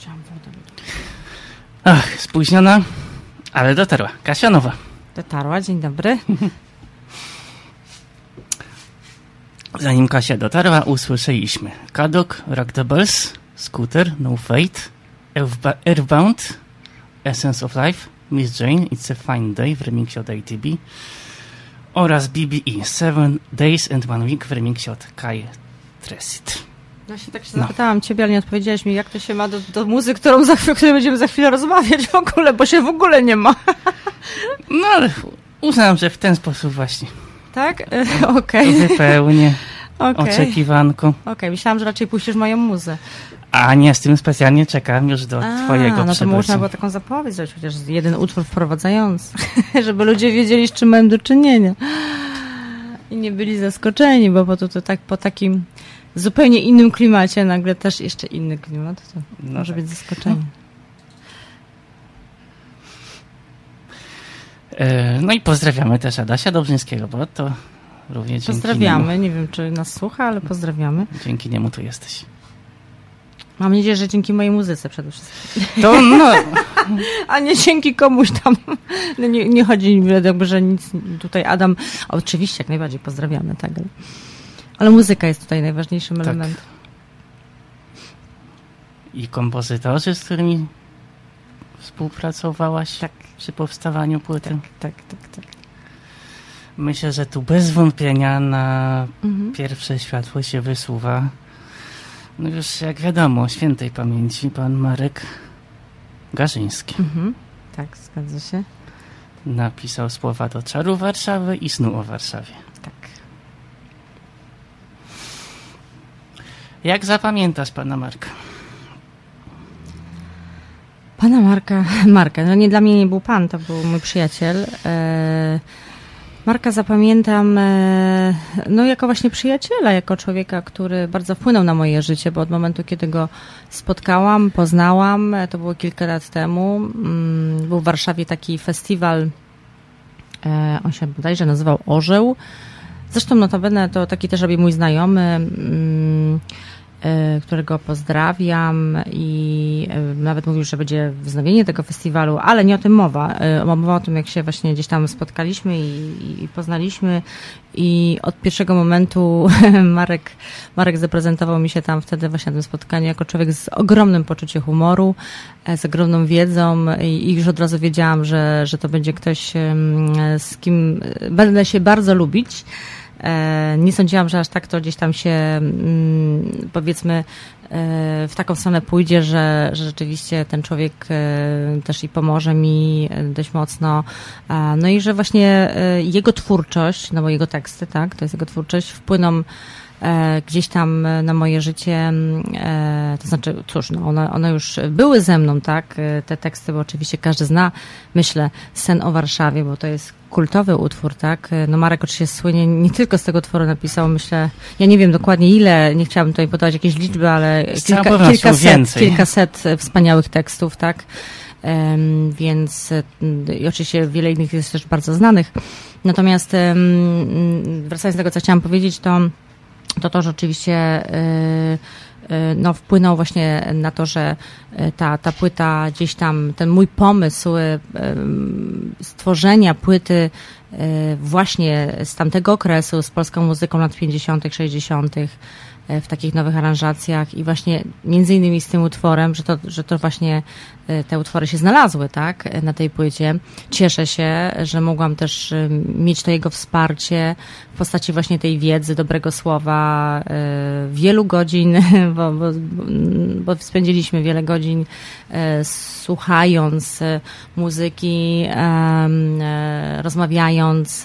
Chciałam wodę. Ach, spóźniona, ale dotarła. Kasia Nowa. Dotarła, dzień dobry. Zanim Kasia dotarła, usłyszeliśmy Kadok, Rock the Bells, Scooter, No Fate, Earthbound, Essence of Life, Miss Jane, It's a Fine Day w remiksie od ATB oraz BBE, 7 Days and One Week w remiksie od Kai Tresit. Ja się zapytałam ciebie, ale nie odpowiedziałeś mi, jak to się ma do muzy, której będziemy za chwilę rozmawiać w ogóle, bo się w ogóle nie ma. No ale uznam, że w ten sposób właśnie. Tak? Okej. Wypełnię oczekiwanko. Okej, myślałam, że raczej puścisz moją muzę. A nie, z tym specjalnie czekam już do twojego no to można było taką zapowiedź zrobić, chociaż jeden utwór wprowadzający, żeby ludzie wiedzieli, z czym mają do czynienia. I nie byli zaskoczeni, bo to tak po takim zupełnie innym klimacie nagle też jeszcze inny klimat, to może być zaskoczenie. No i pozdrawiamy też Adasia Dobrzyńskiego, bo to również pozdrawiamy, dzięki niemu. Nie wiem, czy nas słucha, ale pozdrawiamy. Dzięki niemu tu jesteś. Mam nadzieję, że dzięki mojej muzyce przede wszystkim. To no. A nie dzięki komuś tam. No nie chodzi jakby, że nic tutaj Adam. Oczywiście, jak najbardziej pozdrawiamy, tak. Ale muzyka jest tutaj najważniejszym elementem. I kompozytorzy, z którymi współpracowałaś przy powstawaniu płyty. Tak. Myślę, że tu bez wątpienia na pierwsze światło się wysuwa, no już jak wiadomo, świętej pamięci pan Marek Garzyński. Tak, zgadza się. Napisał słowa do Czaru Warszawy i Snu o Warszawie. Tak. Jak zapamiętasz pana Marka? Pana Marka, no nie dla mnie nie był pan, to był mój przyjaciel. Marka zapamiętam no jako właśnie przyjaciela, jako człowieka, który bardzo wpłynął na moje życie, bo od momentu, kiedy go spotkałam, poznałam, to było kilka lat temu, był w Warszawie taki festiwal, on się bodajże nazywał Orzeł. Zresztą notabene to taki też robi mój znajomy, którego pozdrawiam i nawet mówił, że będzie wznowienie tego festiwalu, ale nie o tym mowa. Mowa o tym, jak się właśnie gdzieś tam spotkaliśmy i poznaliśmy i od pierwszego momentu Marek zaprezentował mi się tam wtedy właśnie na tym spotkaniu jako człowiek z ogromnym poczuciem humoru, z ogromną wiedzą i już od razu wiedziałam, że to będzie ktoś, z kim będę się bardzo lubić. Nie sądziłam, że aż tak to gdzieś tam się powiedzmy w taką stronę pójdzie, że rzeczywiście ten człowiek też i pomoże mi dość mocno. No i że właśnie jego twórczość, no bo jego teksty, tak, to jest jego twórczość, wpłyną gdzieś tam na moje życie, to znaczy, cóż, no one już były ze mną, tak, te teksty, bo oczywiście każdy zna, myślę, Sen o Warszawie, bo to jest kultowy utwór, tak, no Marek oczywiście słynie nie tylko z tego utworu napisał, myślę, ja nie wiem dokładnie ile, nie chciałabym tutaj podawać jakieś liczby, ale kilkaset wspaniałych tekstów, tak, więc i oczywiście wiele innych jest też bardzo znanych, natomiast wracając do tego, co chciałam powiedzieć, to że oczywiście no, wpłynął właśnie na to, że ta płyta gdzieś tam, ten mój pomysł stworzenia płyty właśnie z tamtego okresu, z polską muzyką lat 50., 60., w takich nowych aranżacjach i właśnie między innymi z tym utworem, że to właśnie te utwory się znalazły, tak, na tej płycie. Cieszę się, że mogłam też mieć to jego wsparcie w postaci właśnie tej wiedzy, dobrego słowa, wielu godzin, bo spędziliśmy wiele godzin słuchając muzyki, rozmawiając,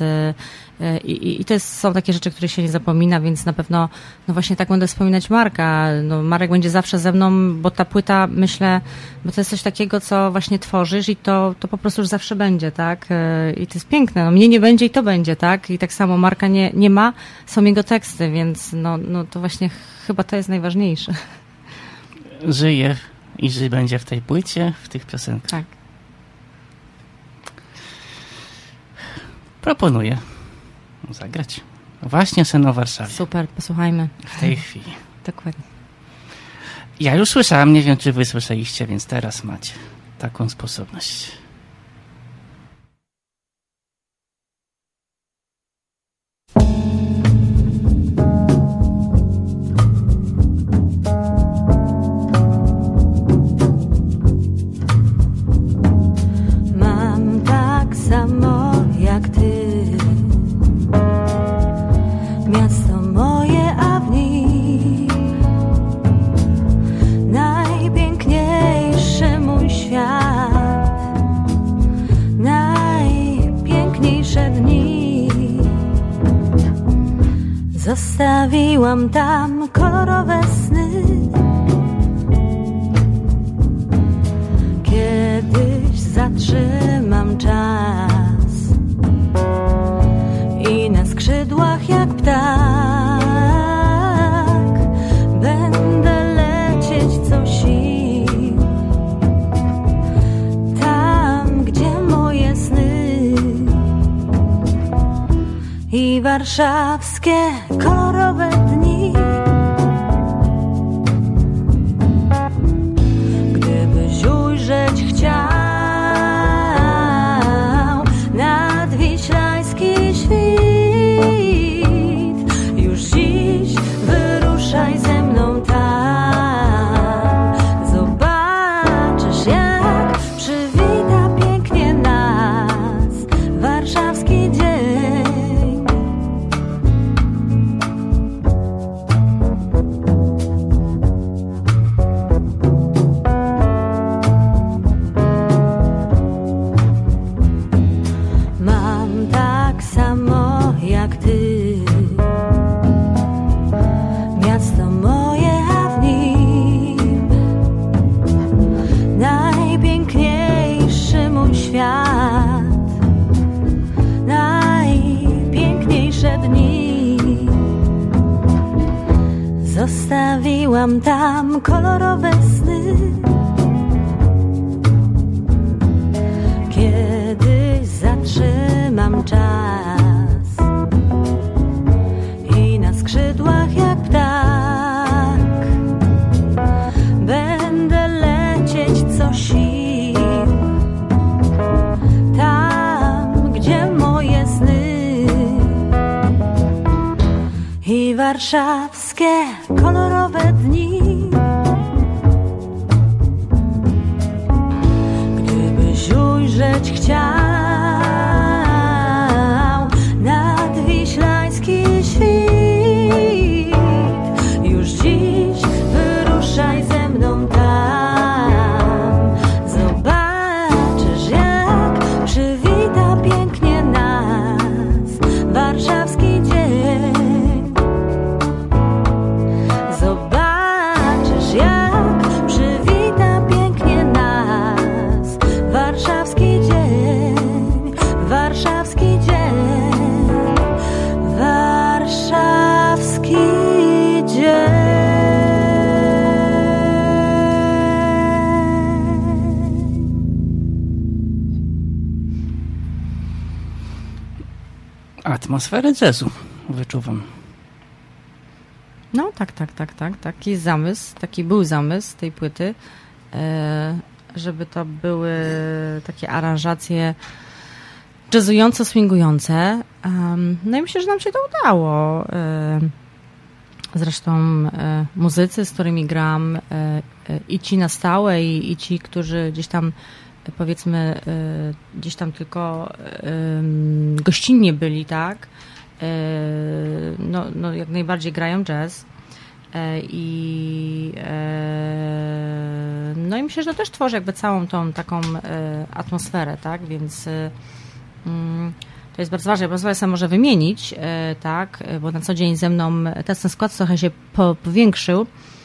i to są takie rzeczy, których się nie zapomina, więc na pewno no właśnie tak będę wspominać Marka. No Marek będzie zawsze ze mną, bo ta płyta, myślę, bo to jest coś takiego, co właśnie tworzysz i to po prostu już zawsze będzie, tak? I to jest piękne. No mnie nie będzie i to będzie, tak? I tak samo Marka nie ma, są jego teksty, więc no to właśnie chyba to jest najważniejsze. Żyje i żyje będzie w tej płycie, w tych piosenkach. Tak. Proponuję zagrać właśnie Sen o Warszawie. Super, posłuchajmy. W tej chwili. Dokładnie. Ja już słyszałem, nie wiem, czy wy słyszeliście, więc teraz macie taką sposobność. Mam tak samo jak ty, miasto moje, a w nim najpiękniejszy mój świat, najpiękniejsze dni. Zostawiłam tam kolorowe sny. Kiedyś zatrzymam czas i na skrzydłach jak ptak będę lecieć co sił, tam gdzie moje sny i warszawskie kolorowe dni. Gdybyś ujrzeć chciał nadwiślański świt, już dziś wyruszaj ze mną tam. Zobaczysz, jak przywita pięknie nas warszawski dzień. Mam tak samo jak ty, miasto moje, a w nim najpiękniejszy mój świat, najpiękniejsze dni. Zostawiłam tam kolorowe sny. Kiedyś zatrzymam czas i na skrzydłach jak ptak będę lecieć co sił, tam gdzie moje sny i warszawskie kolorowe dni. Gdybyś ujrzeć chciał nadwiślański świt, już dziś wyruszaj ze mną tam. Zobaczysz, jak przywita pięknie nas warszawski dzień. Zobaczysz, jak przywita pięknie nas warszawski dzień, warszawski dzień, warszawski dzień. Atmosferę jazzu wyczuwam. No tak. Taki zamysł, taki był zamysł tej płyty, żeby to były takie aranżacje jazzujące, swingujące. No i myślę, że nam się to udało. Zresztą muzycy, z którymi gram, i ci na stałe, i ci, którzy gdzieś tam, powiedzmy, gdzieś tam tylko gościnnie byli, tak? No jak najbardziej grają jazz. No i myślę, że to też tworzy jakby całą tą taką atmosferę, tak? Więc to jest bardzo ważne. Ja pozwolę sobie może wymienić, tak? Bo na co dzień ze mną ten skład trochę się powiększył,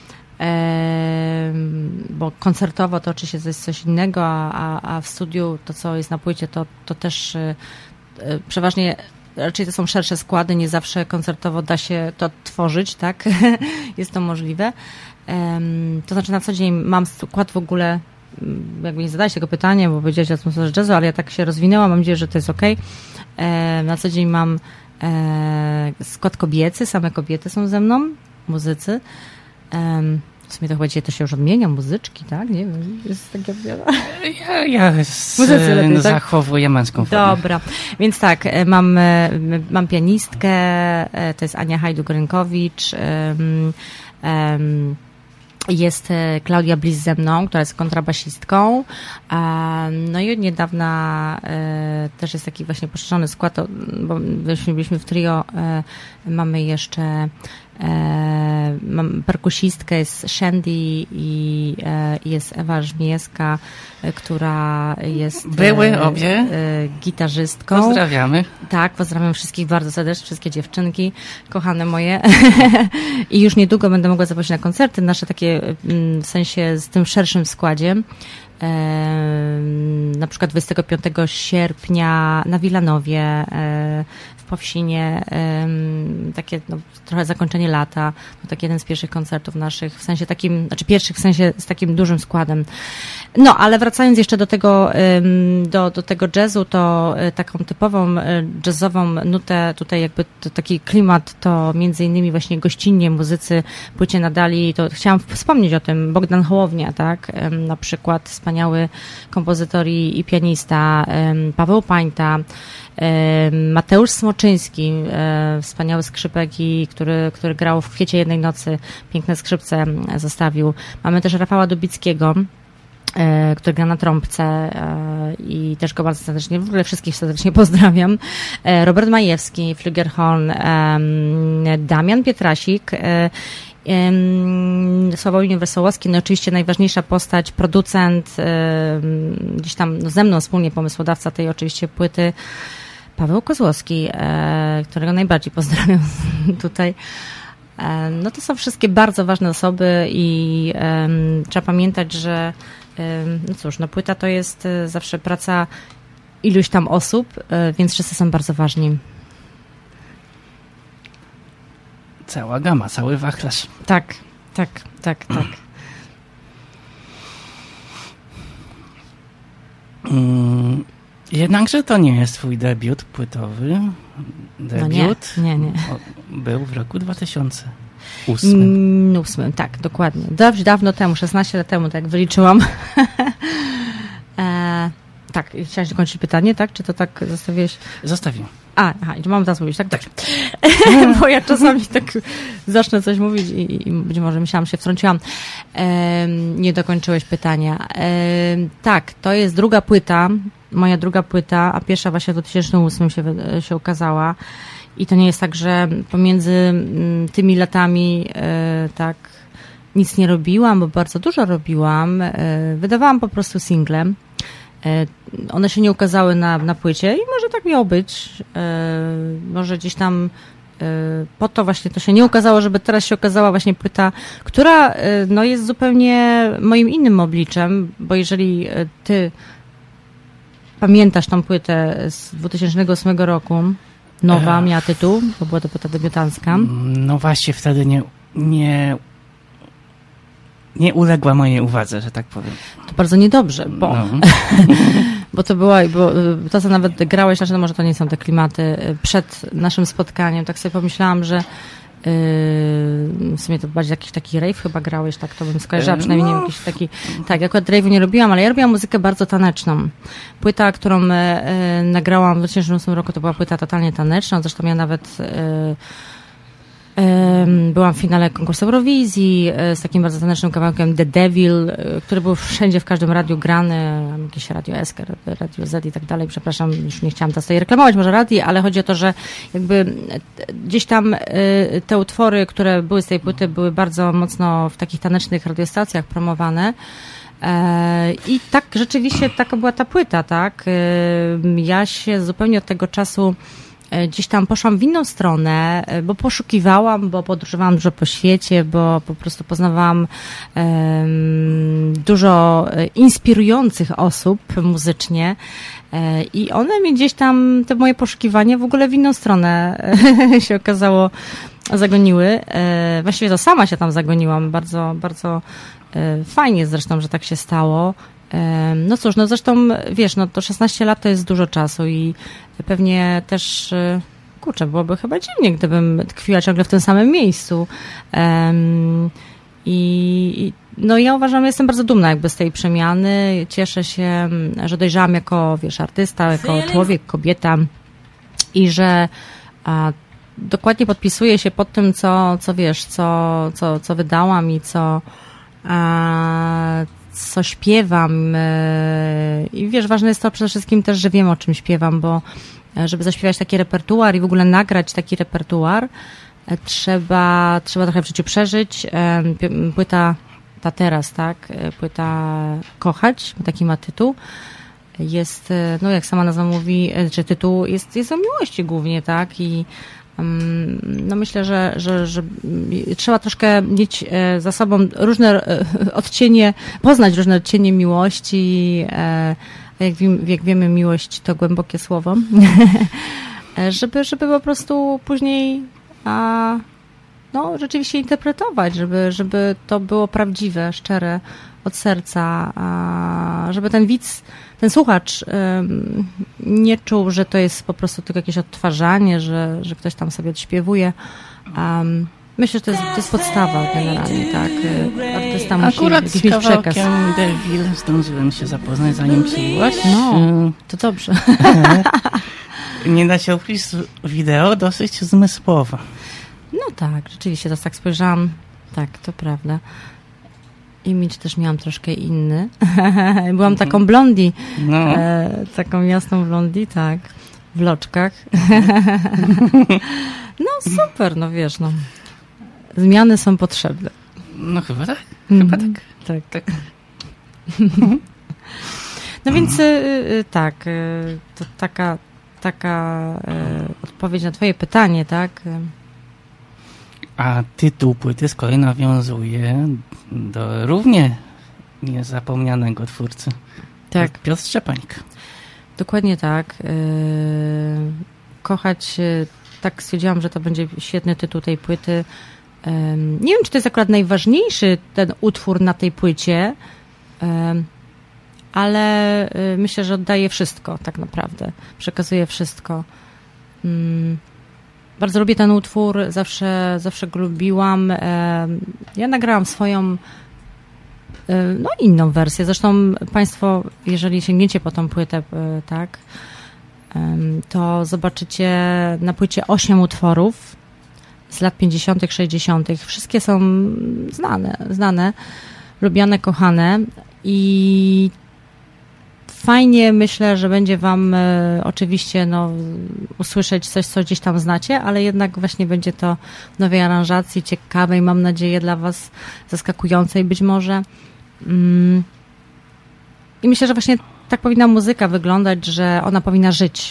bo koncertowo to oczywiście to jest coś innego, a w studiu to, co jest na płycie, to też przeważnie raczej to są szersze składy, nie zawsze koncertowo da się to tworzyć, tak? Jest to możliwe. To znaczy na co dzień mam skład w ogóle, jakby nie zadałeś tego pytania, bo powiedziałeś o atmosferze jazzu, ale ja tak się rozwinęłam, mam nadzieję, że to jest okej. Na co dzień mam skład kobiecy, same kobiety są ze mną, muzycy. W sumie to chyba dzisiaj to się już odmienia, muzyczki, tak? Nie wiem, jest takie... Ja lepiej, zachowuję męską formę. Dobra, więc tak, mam pianistkę, to jest Ania Hajduk-Rynkowicz, jest Klaudia Bliss ze mną, która jest kontrabasistką. No i od niedawna też jest taki właśnie poszerzony skład, bo byliśmy w trio, mamy jeszcze mam perkusistkę, jest Shandy i jest Ewa Żmijewska, która jest były obie gitarzystką. Pozdrawiamy. Tak, pozdrawiam wszystkich bardzo serdecznie, wszystkie dziewczynki, kochane moje. I już niedługo będę mogła zaprosić na koncerty nasze takie, w sensie z tym szerszym składzie. Na przykład 25 sierpnia na Wilanowie, w Powsinie, takie trochę zakończenie lata, taki jeden z pierwszych koncertów naszych, w sensie takim, znaczy pierwszych w sensie z takim dużym składem. No, ale wracając jeszcze do tego, do tego jazzu, to taką typową jazzową nutę, tutaj jakby to taki klimat, to między innymi właśnie gościnnie muzycy płycie nadali, to chciałam wspomnieć o tym, Bogdan Hołownia, tak, na przykład wspaniały kompozytor i pianista, Paweł Pańta, Mateusz Smoczyński, wspaniały skrzypek, który grał w Kwiecie jednej nocy, piękne skrzypce zostawił. Mamy też Rafała Dubickiego, który gra na trąbce i też go bardzo serdecznie, w ogóle wszystkich serdecznie pozdrawiam. Robert Majewski, Flugelhorn, Damian Pietrasik, Sławomir Wesołowski, no oczywiście najważniejsza postać, producent, gdzieś tam ze mną wspólnie pomysłodawca tej oczywiście płyty, Paweł Kozłowski, którego najbardziej pozdrawiam tutaj. No to są wszystkie bardzo ważne osoby i trzeba pamiętać, że no cóż, no płyta to jest zawsze praca iluś tam osób, więc wszyscy są bardzo ważni. Cała gama, cały wachlarz. Tak. Jednakże to nie jest twój debiut płytowy. Debiut no nie. Był w roku 2008. 8, tak, dokładnie. Dawno temu, 16 lat temu, tak jak wyliczyłam. Tak, chciałaś dokończyć pytanie, tak? Czy to tak zostawiłeś? Zostawiłem. I mam teraz mówić, tak? Tak. Bo ja czasami tak zacznę coś mówić i być może myślałam, się wtrąciłam. Nie dokończyłeś pytania. Tak, to jest druga płyta, moja druga płyta, a pierwsza właśnie w 2008 się ukazała. I to nie jest tak, że pomiędzy tymi latami tak nic nie robiłam, bo bardzo dużo robiłam. Wydawałam po prostu single. One się nie ukazały na płycie i może tak miało być. Może gdzieś tam po to właśnie to się nie ukazało, żeby teraz się okazała właśnie płyta, która no, jest zupełnie moim innym obliczem, bo jeżeli ty pamiętasz tą płytę z 2008 roku, nowa, miała tytuł, bo była to płyta debiutancka. No właśnie, wtedy nie uległa mojej uwadze, że tak powiem. To bardzo niedobrze, bo to była, to co nawet grałeś, znaczy no może to nie są te klimaty przed naszym spotkaniem, tak sobie pomyślałam, że w sumie to bardziej jakiś taki rave chyba grałeś, tak to bym skojarzyła, przynajmniej nie jakiś taki, tak, akurat rave'u nie robiłam, ale ja robiłam muzykę bardzo taneczną. Płyta, którą nagrałam w 2008 roku, to była płyta totalnie taneczna, zresztą ja nawet byłam w finale konkursu Eurowizji z takim bardzo tanecznym kawałkiem The Devil, który był wszędzie, w każdym radiu grany, jakieś Radio SK, Radio Z i tak dalej. Przepraszam, już nie chciałam teraz tutaj reklamować może radii, ale chodzi o to, że jakby gdzieś tam te utwory, które były z tej płyty, były bardzo mocno w takich tanecznych radiostacjach promowane. I tak rzeczywiście taka była ta płyta, tak? Ja się zupełnie od tego czasu gdzieś tam poszłam w inną stronę, bo poszukiwałam, bo podróżowałam dużo po świecie, bo po prostu poznawałam dużo inspirujących osób muzycznie i one mi gdzieś tam, te moje poszukiwania w ogóle w inną stronę się okazało zagoniły. Właściwie to sama się tam zagoniłam, bardzo, bardzo fajnie zresztą, że tak się stało. No cóż, no zresztą wiesz, no to 16 lat to jest dużo czasu i pewnie też, byłoby chyba dziwnie, gdybym tkwiła ciągle w tym samym miejscu. No ja uważam, jestem bardzo dumna jakby z tej przemiany. Cieszę się, że dojrzałam jako, wiesz, artysta, jako człowiek, kobieta i że dokładnie podpisuję się pod tym, co wiesz, co wydałam i co śpiewam. I wiesz, ważne jest to przede wszystkim też, że wiem, o czym śpiewam, bo żeby zaśpiewać taki repertuar i w ogóle nagrać taki repertuar, trzeba trochę w życiu przeżyć. Płyta ta teraz, tak? Płyta Kochać, taki ma tytuł. Jest, no jak sama nazwa mówi, czy tytuł jest o miłości głównie, tak? I no myślę, że trzeba troszkę mieć za sobą różne odcienie, poznać różne odcienie miłości. Jak wiemy, miłość to głębokie słowo. żeby po prostu później no, rzeczywiście interpretować, żeby to było prawdziwe, szczere, od serca, żeby ten widz, ten słuchacz nie czuł, że to jest po prostu tylko jakieś odtwarzanie, że ktoś tam sobie odśpiewuje. Myślę, że to jest podstawa generalnie, tak? Artysta musi mieć przekaz. Akurat z kawałkiem Devil zdążyłem się zapoznać, zanim przyjęłaś. No, to dobrze. Nie da się ukryć, wideo dosyć zmysłowe. No tak, rzeczywiście, teraz tak spojrzałam. Tak, to prawda. Imidż też miałam troszkę inny. Byłam taką blondi. No. Taką jasną blondi, tak. W loczkach. No super, no wiesz, no. Zmiany są potrzebne. No chyba tak. Chyba tak. Tak. No więc tak, to taka odpowiedź na twoje pytanie, tak? A tytuł płyty z kolei nawiązuje do równie niezapomnianego twórcy. Tak. Piotr Szczepanik. Dokładnie tak. Kochać, tak stwierdziłam, że to będzie świetny tytuł tej płyty. Nie wiem, czy to jest akurat najważniejszy ten utwór na tej płycie, ale myślę, że oddaje wszystko tak naprawdę. Przekazuje wszystko. Bardzo lubię ten utwór, zawsze go lubiłam. Ja nagrałam swoją inną wersję. Zresztą Państwo, jeżeli sięgniecie po tą płytę, tak, to zobaczycie na płycie 8 utworów z lat 50., 60. Wszystkie są znane, lubiane, kochane i fajnie, myślę, że będzie wam oczywiście usłyszeć coś, co gdzieś tam znacie, ale jednak właśnie będzie to w nowej aranżacji, ciekawej, mam nadzieję, dla was zaskakującej być może. I myślę, że właśnie tak powinna muzyka wyglądać, że ona powinna żyć.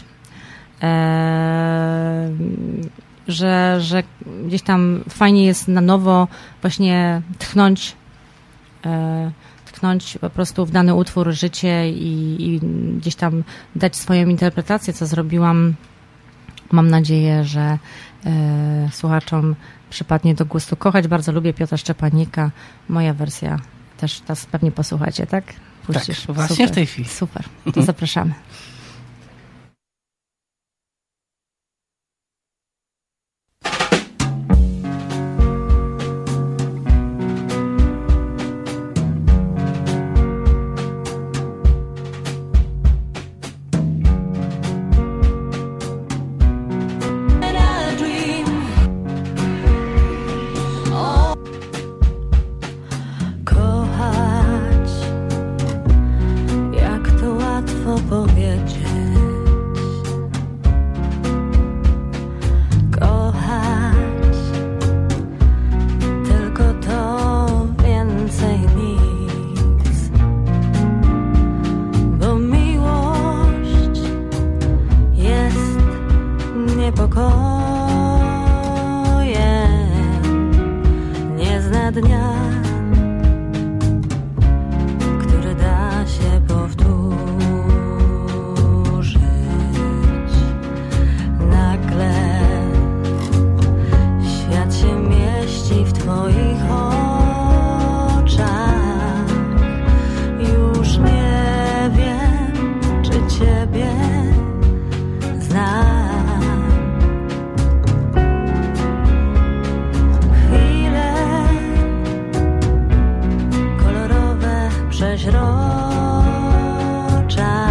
Że gdzieś tam fajnie jest na nowo właśnie tchnąć po prostu w dany utwór życie i gdzieś tam dać swoją interpretację, co zrobiłam. Mam nadzieję, że słuchaczom przypadnie do gustu. Kochać bardzo lubię Piotra Szczepanika. Moja wersja też pewnie posłuchacie, tak? Puścisz? Tak, właśnie super, w tej chwili. Super, to zapraszamy. Kochać, jak to łatwo powiedzieć. przeźrocza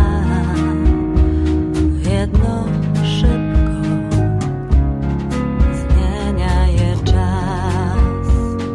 jedno szybko zmienia je czas.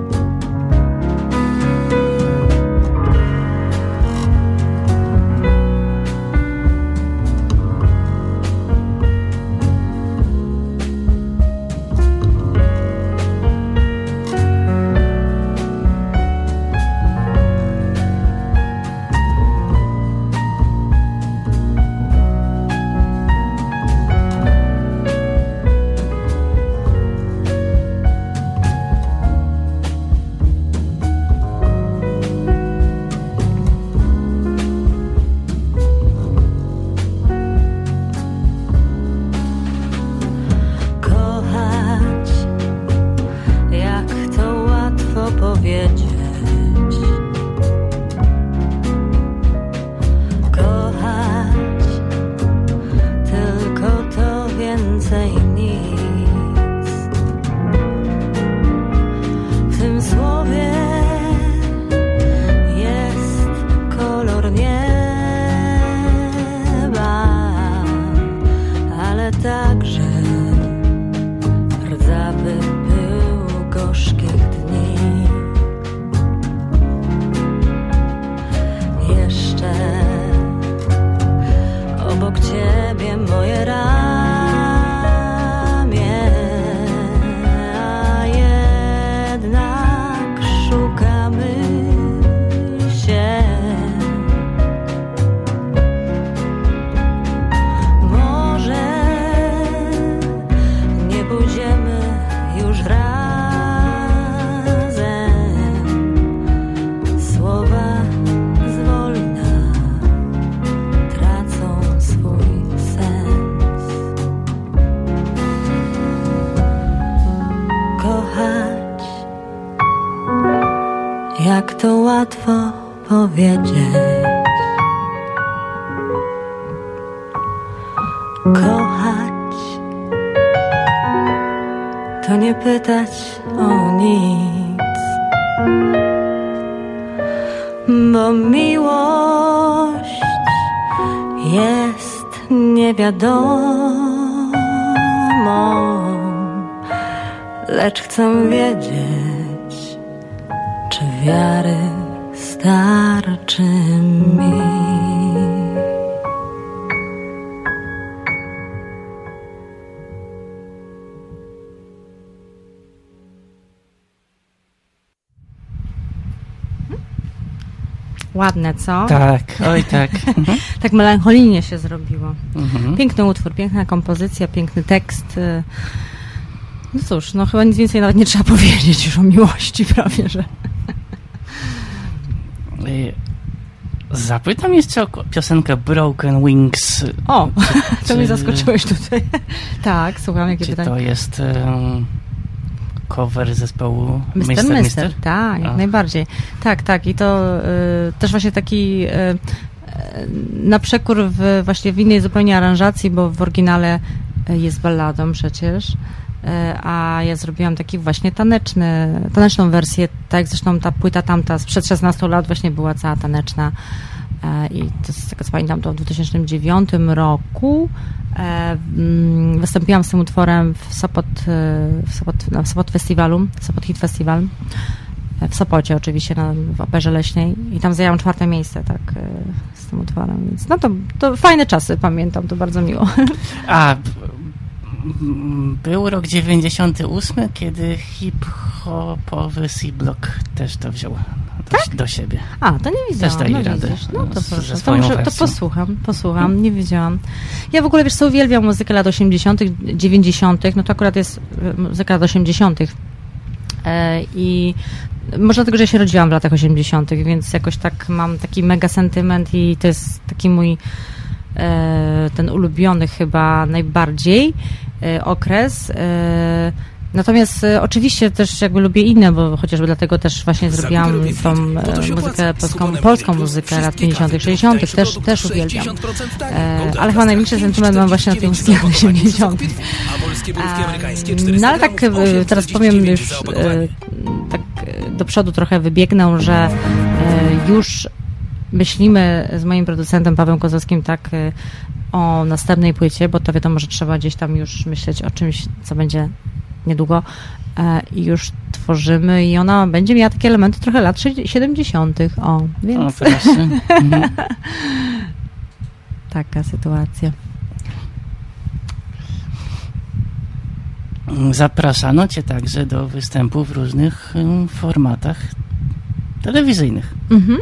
Jak to łatwo powiedzieć. Kochać to nie pytać o nic, bo miłość jest niewiadomą, lecz chcę wiedzieć, czy wiary starczy mi. Ładne, co? Tak, oj tak. Tak melancholijnie się zrobiło. Piękny utwór, piękna kompozycja, piękny tekst. No cóż, no chyba nic więcej nawet nie trzeba powiedzieć już o miłości prawie, że... Zapytam jeszcze o piosenkę Broken Wings. O, to mnie zaskoczyłeś tutaj. Tak, słucham, jakie pytanie. Czy to jest cover zespołu Mr. Tak, jak najbardziej. Tak. I to też właśnie taki na przekór właśnie w innej zupełnie aranżacji, bo w oryginale jest balladą przecież. A ja zrobiłam taki właśnie taneczną wersję, tak jak zresztą ta płyta tamta sprzed 16 lat właśnie była cała taneczna i to z tego co pamiętam to w 2009 roku wystąpiłam z tym utworem w Sopot Festiwalu, Sopot Hit Festival w Sopocie oczywiście, w Operze Leśnej i tam zajęłam 4. miejsce tak z tym utworem, więc no to fajne czasy, pamiętam, to bardzo miło. A był rok 98, kiedy hip-hopowy C-Block też to wziął do siebie. A, to nie wiedziałam. Też dali radę. No to proszę, to posłucham, nie wiedziałam. Ja w ogóle, wiesz co, uwielbiam muzykę lat 80., 90., no to akurat jest muzyka lat 80. I może dlatego, że ja się rodziłam w latach 80., więc jakoś tak mam taki mega sentyment i to jest taki mój ten ulubiony chyba najbardziej okres. Natomiast oczywiście też jakby lubię inne, bo chociażby dlatego też właśnie zrobiłam tą muzykę, polską muzykę lat 50., 60., też uwielbiam. Ale chyba największy sentyment mam właśnie na tej muzyce lat 80. No ale tak teraz powiem już tak do przodu trochę wybiegnę, że już myślimy z moim producentem Pawłem Kozłowskim tak o następnej płycie, bo to wiadomo, że trzeba gdzieś tam już myśleć o czymś, co będzie niedługo i już tworzymy i ona będzie miała takie elementy trochę lat 70. Więc proszę. taka sytuacja. Zapraszano cię także do występu w różnych formatach telewizyjnych.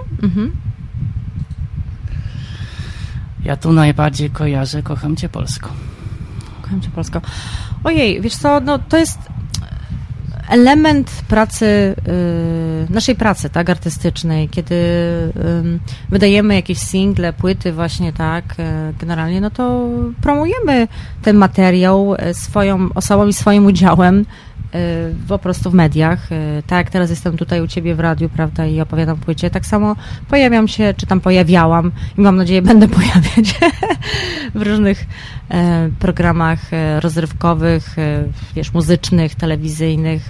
Ja tu najbardziej kojarzę Kocham Cię Polsko. Kocham Cię Polsko. Ojej, wiesz co, no to jest element pracy, naszej pracy, tak, artystycznej, kiedy wydajemy jakieś single, płyty właśnie, tak, generalnie, no to promujemy ten materiał swoją osobą i swoim udziałem po prostu w mediach. Tak jak teraz jestem tutaj u Ciebie w radiu, prawda, i opowiadam o płycie, tak samo pojawiam się, czy tam pojawiałam i mam nadzieję będę pojawiać w różnych programach rozrywkowych, wiesz, muzycznych, telewizyjnych,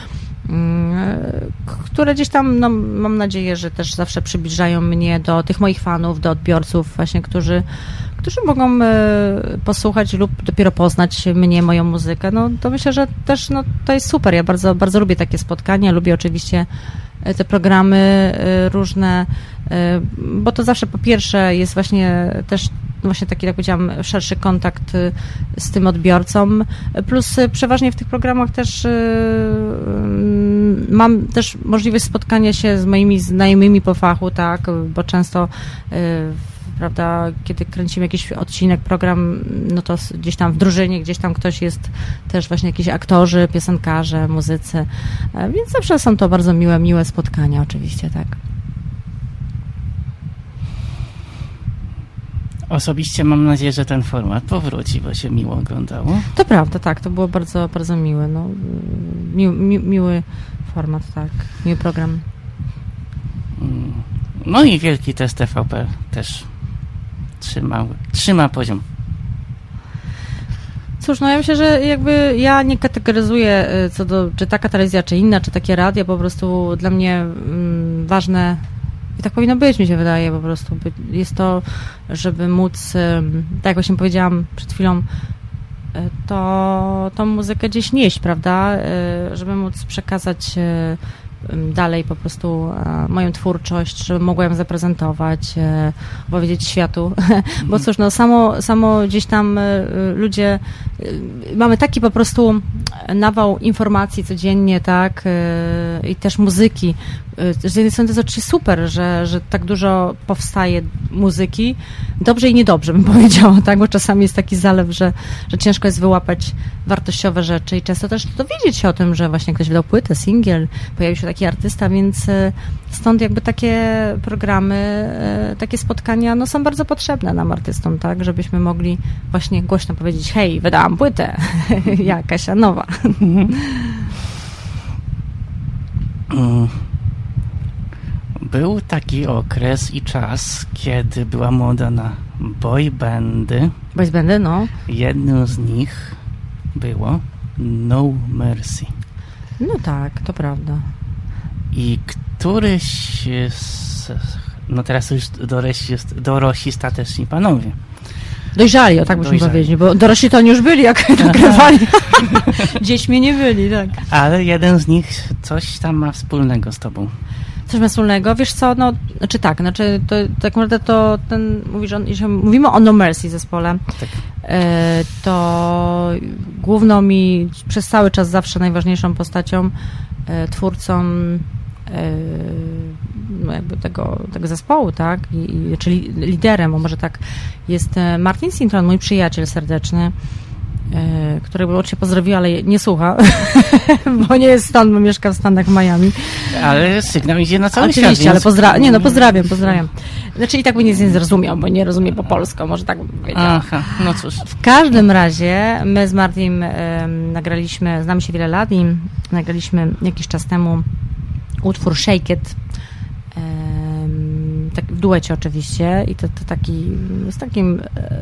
które gdzieś tam, no, mam nadzieję, że też zawsze przybliżają mnie do tych moich fanów, do odbiorców właśnie, którzy mogą posłuchać lub dopiero poznać mnie, moją muzykę. No to myślę, że też no, to jest super. Ja bardzo, bardzo lubię takie spotkania, lubię oczywiście te programy różne, bo to zawsze po pierwsze jest właśnie też właśnie taki, jak powiedziałam, szerszy kontakt z tym odbiorcą, plus przeważnie w tych programach też mam też możliwość spotkania się z moimi znajomymi po fachu, tak, bo często prawda, kiedy kręcimy jakiś odcinek, program, no to gdzieś tam w drużynie, gdzieś tam ktoś jest też właśnie jakiś aktorzy, piosenkarze, muzycy, więc zawsze są to bardzo miłe spotkania oczywiście, tak. Osobiście mam nadzieję, że ten format powróci, bo się miło oglądało. To prawda, tak, to było bardzo, bardzo miłe, no, miły format, tak, miły program. No i wielki test TVP też trzyma poziom. Cóż, no ja myślę, że jakby ja nie kategoryzuję co do, czy taka telewizja, czy inna, czy takie radio, po prostu dla mnie ważne i tak powinno być, mi się wydaje, po prostu jest to, żeby móc, tak jak właśnie powiedziałam przed chwilą, tą muzykę gdzieś nieść, prawda, żeby móc przekazać dalej po prostu moją twórczość, żeby mogła ją zaprezentować, opowiedzieć światu, bo cóż, no samo gdzieś tam ludzie, mamy taki po prostu nawał informacji codziennie, tak, i też muzyki. Z jednej strony to jest oczywiście super, że tak dużo powstaje muzyki, dobrze i niedobrze bym powiedziała, tak, bo czasami jest taki zalew, że ciężko jest wyłapać wartościowe rzeczy i często też dowiedzieć się o tym, że właśnie ktoś wydał płytę, singiel, pojawił się taki artysta, więc stąd jakby takie programy, takie spotkania, no są bardzo potrzebne nam artystom, tak, żebyśmy mogli właśnie głośno powiedzieć, hej, wydałam płytę, ja, Kasia Nowa. Był taki okres i czas, kiedy była moda na boybandy. Boysbandy, no. Jednym z nich było No Mercy. No tak, to prawda. I któryś no teraz już dorośli stateczni panowie. Dojrzali, o tak byśmy powiedzieli, bo dorośli to oni już byli, jak nagrywali. Dziećmi nie byli, tak. Ale jeden z nich coś tam ma wspólnego z tobą. Coś ma wspólnego? Wiesz co, no, znaczy tak tak naprawdę to ten, mówisz, jeżeli mówimy o No Mercy zespole, tak. To główną mi przez cały czas zawsze najważniejszą postacią, twórcą no jakby tego zespołu, tak, czyli liderem, bo może tak, jest Martin Sintron, mój przyjaciel serdeczny, którego oczywiście pozdrowiła, ale nie słucha, bo nie jest stąd, bo mieszka w Stanach, w Miami. Ale sygnał idzie na cały oczywiście, świat. Ale pozdrawiam. Znaczy i tak by nic nie zrozumiał, bo nie rozumie po polsku, może tak bym powiedziała. Aha, no cóż. W każdym razie my z Martim nagraliśmy, znamy się wiele lat i nagraliśmy jakiś czas temu utwór Shake It, tak w duecie oczywiście i to taki z takim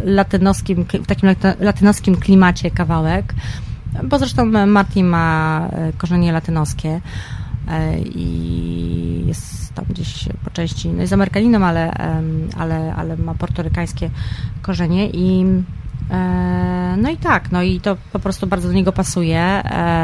latynoskim klimacie kawałek, bo zresztą Martin ma korzenie latynoskie i jest tam gdzieś gdzieś po części, no jest Amerykaninem, ale ma portorykańskie korzenie i no i tak, no i to po prostu bardzo do niego pasuje.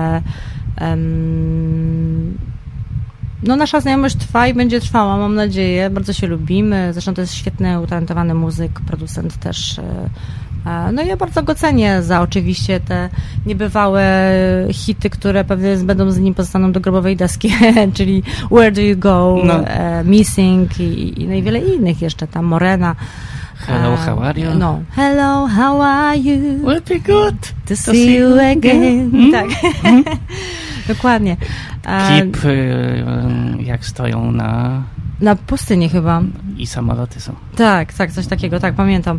No nasza znajomość trwa i będzie trwała, mam nadzieję. Bardzo się lubimy. Zresztą to jest świetny, utalentowany muzyk, producent też. No ja bardzo go cenię za oczywiście te niebywałe hity, które pewnie będą z nim pozostaną do grobowej deski, czyli Where Do You Go, Missing i no i wiele innych jeszcze, tam Morena. Hello, how are you? No. Hello, how are you? Will be good to see you again. Tak. Dokładnie. Klip, jak stoją na pustyni chyba. I samoloty są. Tak, coś takiego, tak, pamiętam.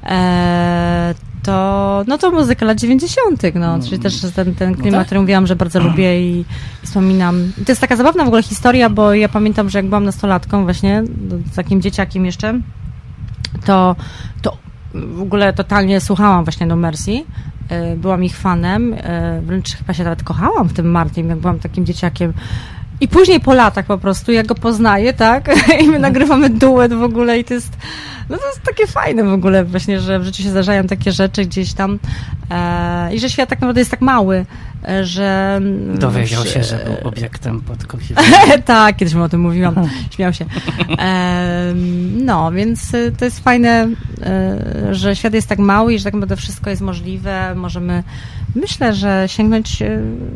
To muzyka lat 90., czyli też ten klimat, który mówiłam, że bardzo lubię i wspominam. I to jest taka zabawna w ogóle historia, bo ja pamiętam, że jak byłam nastolatką właśnie, takim dzieciakiem jeszcze, to w ogóle totalnie słuchałam właśnie No Mercy. Byłam ich fanem, wręcz chyba się nawet kochałam w tym Martin, jak byłam takim dzieciakiem. I później po latach po prostu, jak go poznaję, tak? I my nagrywamy duet w ogóle i to jest takie fajne w ogóle właśnie, że w życiu się zdarzają takie rzeczy gdzieś tam i że świat tak naprawdę jest tak mały, że... Dowiedział się, że był obiektem podkochiwania. Tak, kiedyś mu o tym mówiłam, śmiał się. No, więc to jest fajne, że świat jest tak mały i że tak naprawdę wszystko jest możliwe. Możemy, myślę, że sięgnąć,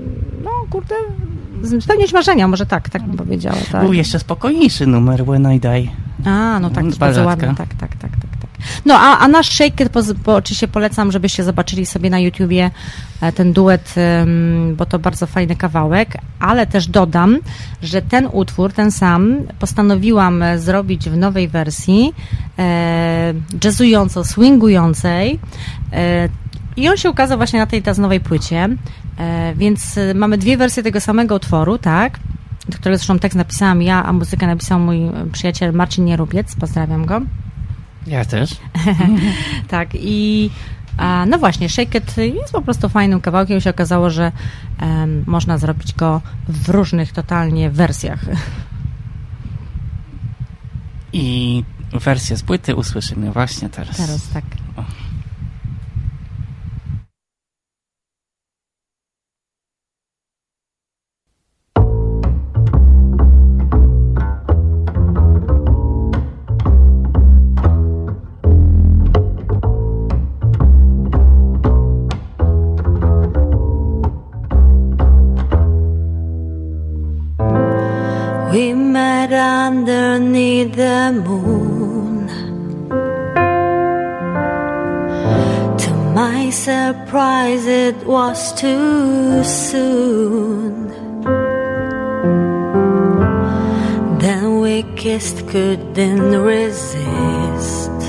spełniać marzenia, może tak bym powiedziała. Tak. Był jeszcze spokojniejszy numer When I Die. No tak, to bardzo ładnie. Tak. No, a nasz Shake It, bo oczywiście polecam, żebyście zobaczyli sobie na YouTubie ten duet, bo to bardzo fajny kawałek, ale też dodam, że ten utwór, ten sam, postanowiłam zrobić w nowej wersji, jazzująco, swingującej, i on się ukazał właśnie na tej nowej płycie, więc mamy dwie wersje tego samego utworu, tak, do którego zresztą tekst napisałam ja, a muzykę napisał mój przyjaciel Marcin Nierubiec, pozdrawiam go. Ja też. Tak, i no właśnie, Shake It jest po prostu fajnym kawałkiem. Się okazało, że można zrobić go w różnych totalnie wersjach. I wersję z płyty usłyszymy właśnie teraz. Teraz, tak. We met underneath the moon. To my surprise, it was too soon. Then we kissed, couldn't resist.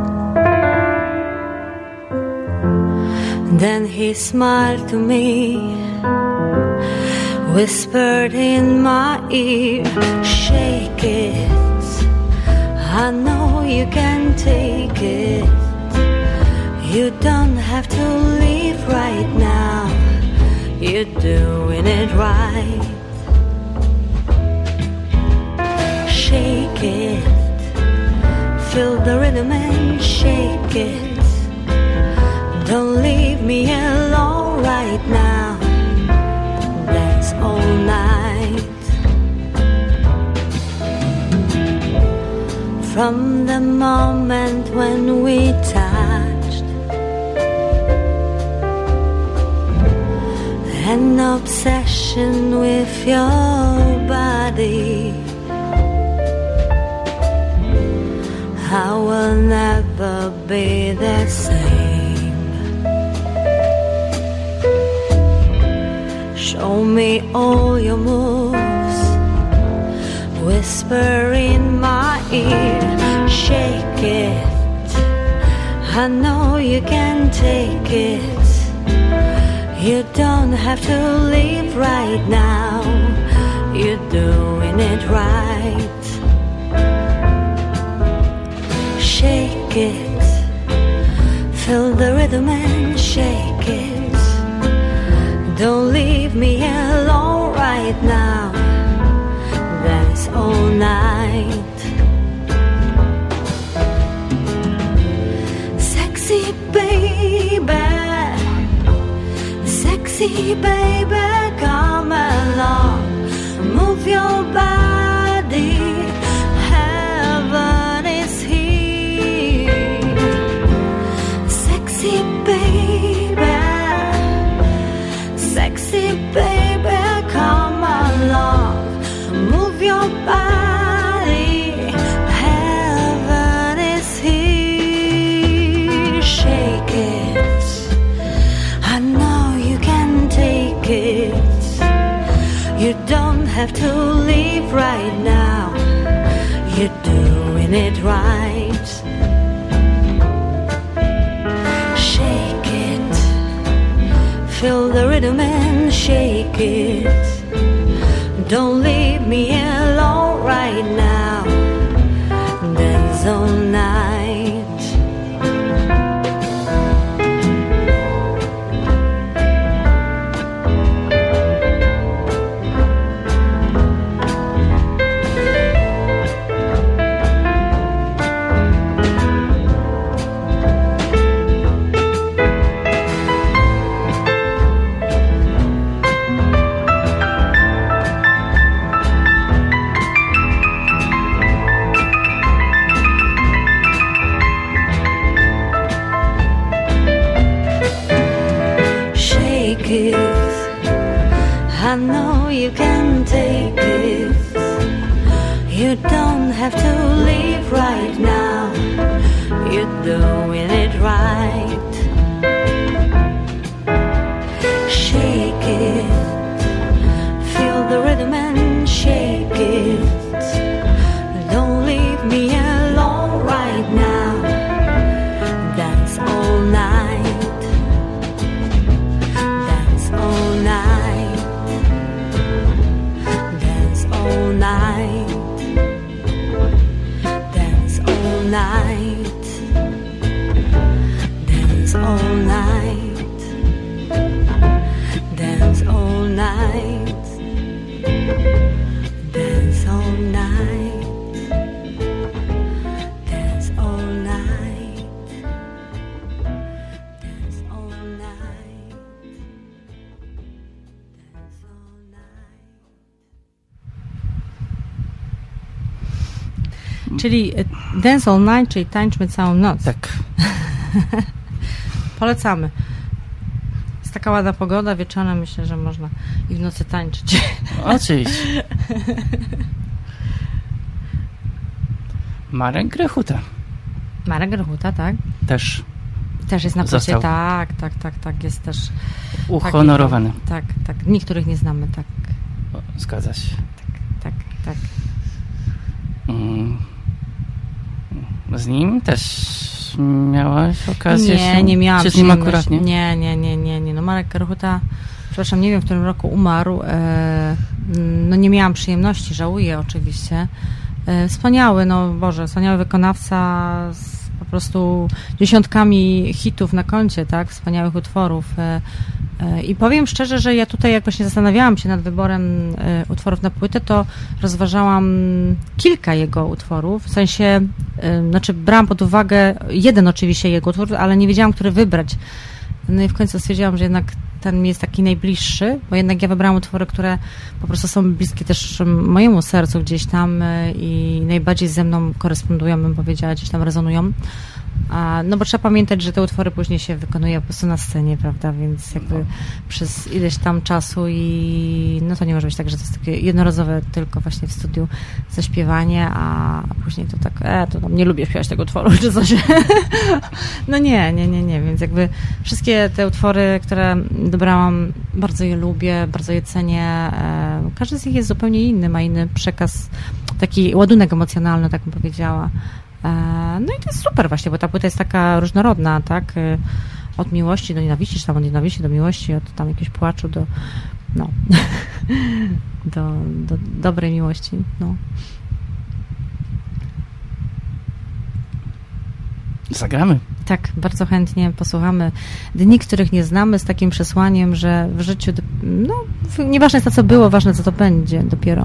Then he smiled to me, whispered in my ear, shake it, I know you can take it. You don't have to leave right now, you're doing it right. Shake it, feel the rhythm and shake it. Don't leave me alone right now, that's all night. From the moment when we touched, an obsession with your body, I will never be the same. Show me all your moves, whisper in my ear, shake it, I know you can take it. You don't have to leave right now, you're doing it right. Shake it, feel the rhythm and shake it. Don't leave me alone right now, that's all night. leave right now, you're doing it right. Shake it, feel the rhythm and shake it. Don't leave me alone right now, dance all night. I know you can take it. You don't have to leave right now, you're doing it right. Shake it, feel the rhythm and shake it. Don't leave me alone right now, dance all night, dance all night, dance all night, dance all night, dance all night, dance all night, dance all night, dance all night, dance all night, dance all night. Czyli Dance All Night, czyli tańczmy całą noc. Tak. Polecamy. Jest taka ładna pogoda, wieczorem myślę, że można i w nocy tańczyć. Oczywiście. Marek Grechuta Marek Grechuta, tak? też Też jest na płycie. Został. Tak, jest też uhonorowany. Tak. Niektórych nie znamy, tak. O, zgadza się. Tak. Z nim też miałaś okazję Nie miałam czy z nim przyjemności. akurat nie? Nie. No Marek Grechuta, przepraszam, nie wiem, w którym roku umarł. No nie miałam przyjemności, żałuję oczywiście. Wspaniały, wspaniały wykonawca z po prostu dziesiątkami hitów na koncie, tak? Wspaniałych utworów. I powiem szczerze, że ja tutaj, jak właśnie zastanawiałam się nad wyborem utworów na płytę, to rozważałam kilka jego utworów, w sensie, brałam pod uwagę jeden oczywiście jego utwór, ale nie wiedziałam, który wybrać. No i w końcu stwierdziłam, że jednak ten mi jest taki najbliższy, bo jednak ja wybrałam utwory, które po prostu są bliskie też mojemu sercu gdzieś tam i najbardziej ze mną korespondują, bym powiedziała, gdzieś tam rezonują. No bo trzeba pamiętać, że te utwory później się wykonuje po prostu na scenie, prawda, więc jakby przez ileś tam czasu i no to nie może być tak, że to jest takie jednorazowe tylko właśnie w studiu zaśpiewanie, a później to tak, to tam nie lubię śpiewać tego utworu, czy coś. No nie, więc jakby wszystkie te utwory, które dobrałam, bardzo je lubię, bardzo je cenię. Każdy z nich jest zupełnie inny, ma inny przekaz, taki ładunek emocjonalny, tak bym powiedziała. No i to jest super właśnie, bo ta płyta jest taka różnorodna, tak? Od miłości do nienawiści, czy tam od nienawiści do miłości, od tam jakiegoś płaczu do do dobrej miłości, no. Zagramy. Tak, bardzo chętnie posłuchamy dni, których nie znamy, z takim przesłaniem, że w życiu, nieważne jest to, co było, ważne, co to będzie dopiero.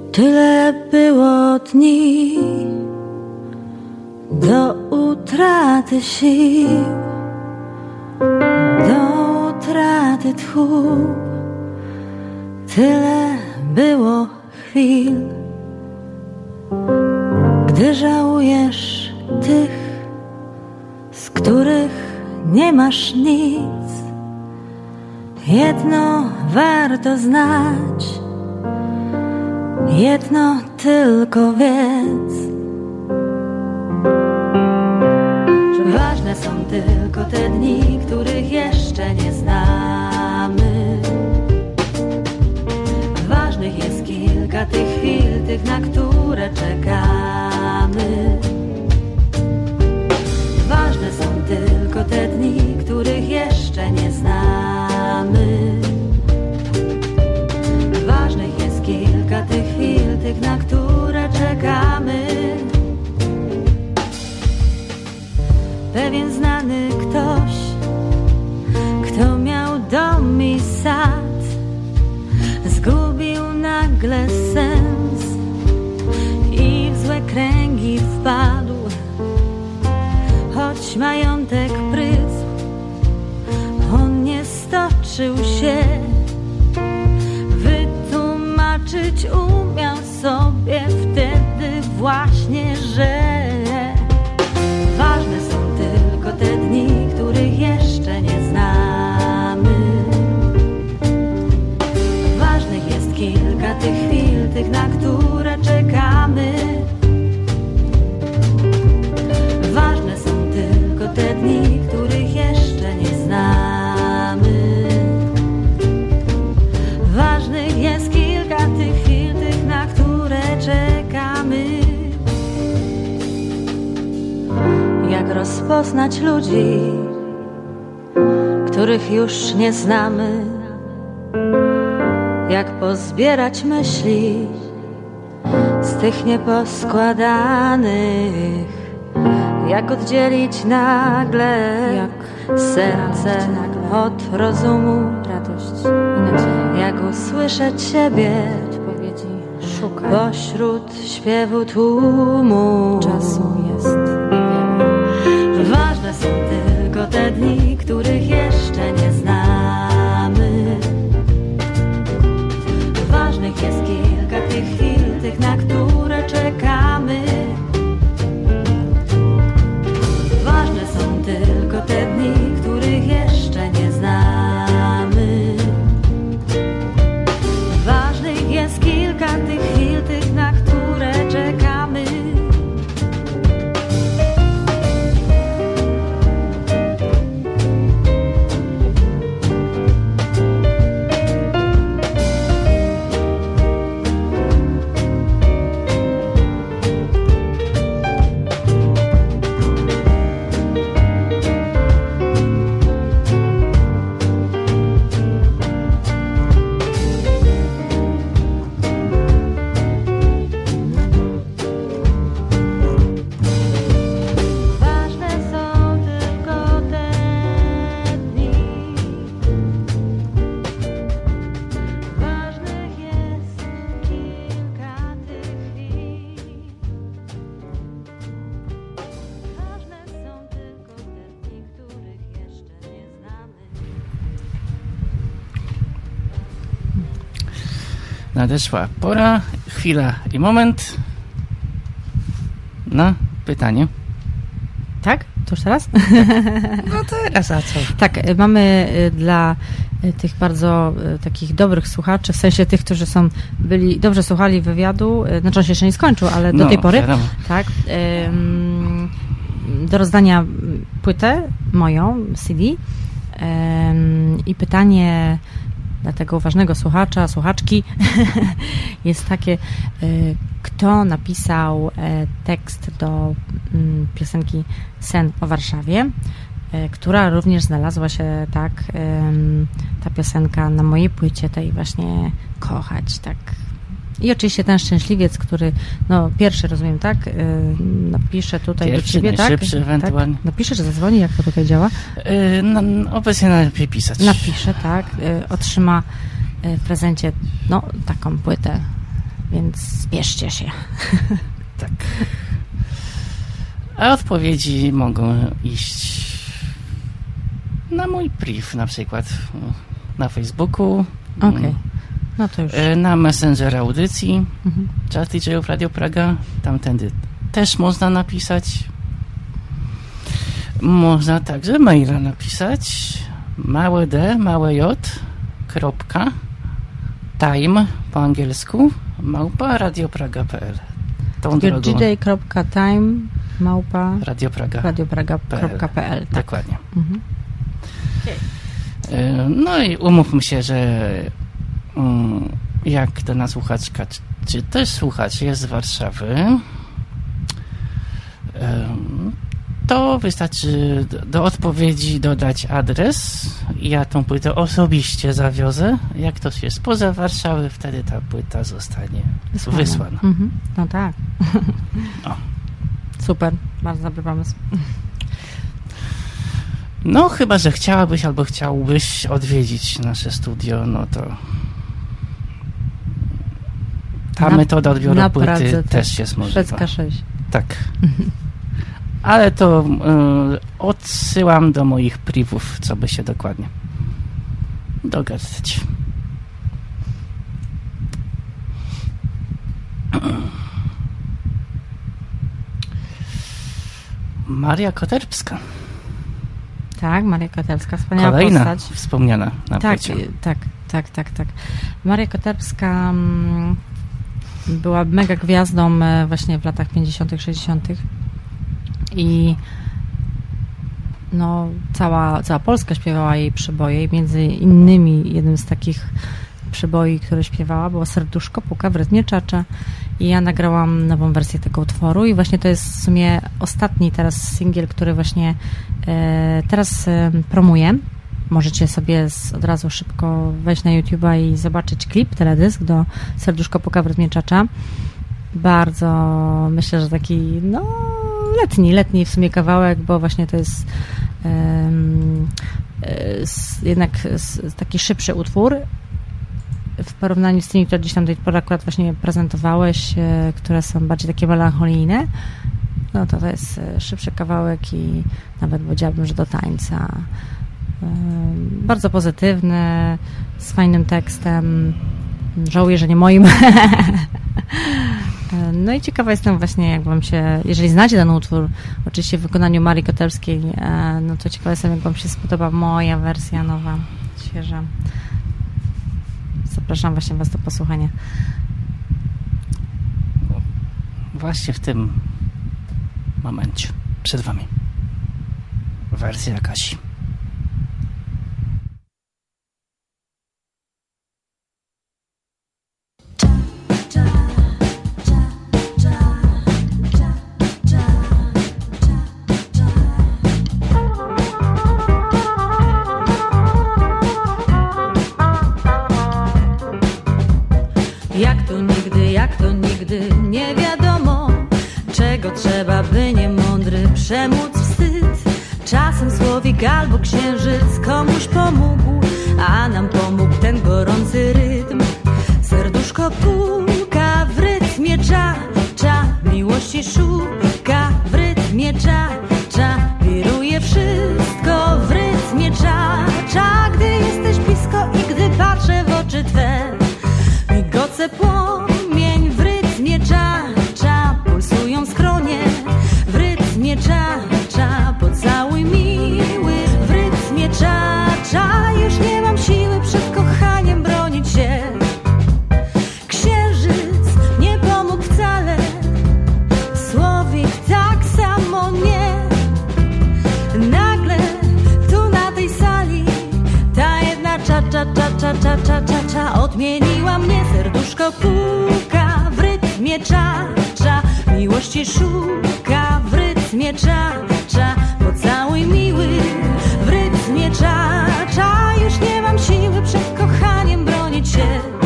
Tyle było dni do utraty sił, do utraty tchu. Tyle było chwil, gdy żałujesz tych, z których nie masz nic. Jedno warto znać, jedno tylko wiedz, że ważne są tylko te dni, których jeszcze nie znamy. Ważnych jest kilka tych chwil, tych, na które czekamy. Ważne są tylko te dni, których jeszcze nie znamy. Ważnych jest kilka tych chwil, tych, na które czekamy. Pewien znany ktoś, kto miał dom i sad, zgubił nagle sens i w złe kręgi wpadł. Choć majątek prysł, on nie stoczył się. Wytłumaczyć umiał sobie wtedy właśnie, że ważne są tylko te dni, których jeszcze nie znamy. Ważnych jest kilka tych chwil, tych, na które czekamy. Ważne są tylko te dni, których jeszcze nie znamy. Ważnych jest kilka tych chwil, tych, na które czekamy. Jak rozpoznać ludzi, których już nie znamy? Jak pozbierać myśli z tych nieposkładanych? Jak oddzielić nagle serce od rozumu? Radość i nadzieję. Jak usłyszeć siebie Szukaj. pośród śpiewu tłumu? Czasu jest niewiele. Ważne są tylko te dni, których jeszcze nie znamy. Ważnych jest kilka tych chwil, tych, na które czekamy. Ważne są tylko te dni, których jeszcze nie znamy. Ważnych jest kilka tych chwil, tych, na które czekamy. Nadeszła pora, chwila i moment na pytanie. Tak? To już teraz? No teraz, a co? Tak, mamy dla tych bardzo takich dobrych słuchaczy, w sensie tych, którzy dobrze słuchali wywiadu, znaczy on się jeszcze nie skończył, ale do tej pory, wiadomo. tak, do rozdania płytę moją, CD, i pytanie dla tego uważnego słuchacza, słuchaczki jest takie, kto napisał tekst do piosenki Sen o Warszawie, która również znalazła się, tak, ta piosenka na mojej płycie, tej właśnie Kochać, tak. I oczywiście ten szczęśliwiec, który, no pierwszy, rozumiem, tak, napisze tutaj pierwszy, do ciebie, tak? Szybszy ewentualnie. Tak? Napisze, że zadzwoni, jak to tutaj działa? Obecnie najlepiej pisać. Napisze, tak. Otrzyma w prezencie, no, taką płytę Więc spieszcie się. Tak. A odpowiedzi mogą iść na mój priv na przykład. Na Facebooku. Okej. No to już. Na Messenger audycji. Czat DJ-ów Radio Praga. Tamtędy też można napisać. Można także maila napisać. Małe D, małe J, kropka, time po angielsku, @ radiopraga.pl. Tą drogą. DJ.time @ radiopraga.pl. Tak. Dokładnie. No i umówmy się, że jak dana słuchaczka, czy też słuchacz jest z Warszawy, to wystarczy do odpowiedzi dodać adres. Ja tą płytę osobiście zawiozę. Jak ktoś jest poza Warszawy, wtedy ta płyta zostanie wysłana. No tak. O. Super, bardzo dobry pomysł. No chyba, że chciałabyś albo chciałbyś odwiedzić nasze studio, no to ta metoda odbioru płyty też jest możliwa. Szwedzka 6. Tak. Ale to odsyłam do moich privów, co by się dokładnie dogadać. Maria Koterbska. Tak, Maria Koterbska, wspaniała kolejna postać. Wspomniana na płycie. Tak. Maria Koterbska była mega gwiazdą właśnie w latach 50., 60. I no, cała Polska śpiewała jej przeboje i między innymi jednym z takich przeboi, które śpiewała, było Serduszko puka w rytmie czacza i ja nagrałam nową wersję tego utworu i właśnie to jest w sumie ostatni teraz singiel, który właśnie teraz promuję. Możecie sobie od razu szybko wejść na YouTube'a i zobaczyć klip, teledysk do Serduszko puka w rytmie czacza. Bardzo myślę, że taki no letni w sumie kawałek, bo właśnie to jest jednak taki szybszy utwór w porównaniu z tymi, które gdzieś tam do tej pory akurat właśnie prezentowałeś, które są bardziej takie melancholijne. No to jest szybszy kawałek i nawet powiedziałabym, że do tańca. Bardzo pozytywny, z fajnym tekstem. Żałuję, że nie moim. No i ciekawa jestem właśnie, jak wam się, jeżeli znacie ten utwór, oczywiście w wykonaniu Marii Koterbskiej, no to ciekawa jestem, jak wam się spodoba moja wersja nowa, świeża. Zapraszam właśnie was do posłuchania. Właśnie w tym momencie przed wami wersja Kasi. Jak to nigdy nie wiadomo, czego trzeba, by niemądry przemóc wstyd. Czasem słowik albo księżyc komuś pomógł, a nam pomógł ten gorący rytm. Serduszko puka w rytmie cza, miłości szuka w rytmie cza, wiruje wszystko w rytmie cza, gdy jesteś blisko i gdy patrzę w oczy twe. Migoce płomień w rytmie cza, pulsują skronie w rytmie cza, pocałuj miły w rytmie cza, już nie mam siły przed kochaniem bronić się. Księżyc nie pomógł wcale, słowik tak samo nie. Nagle tu na tej sali ta jedna cza odmieniła mnie. Serduszko puka w rytmie cza, miłości szuka w rytmie cza, pocałuj miły w rytmie cza, już nie mam siły przed kochaniem bronić się.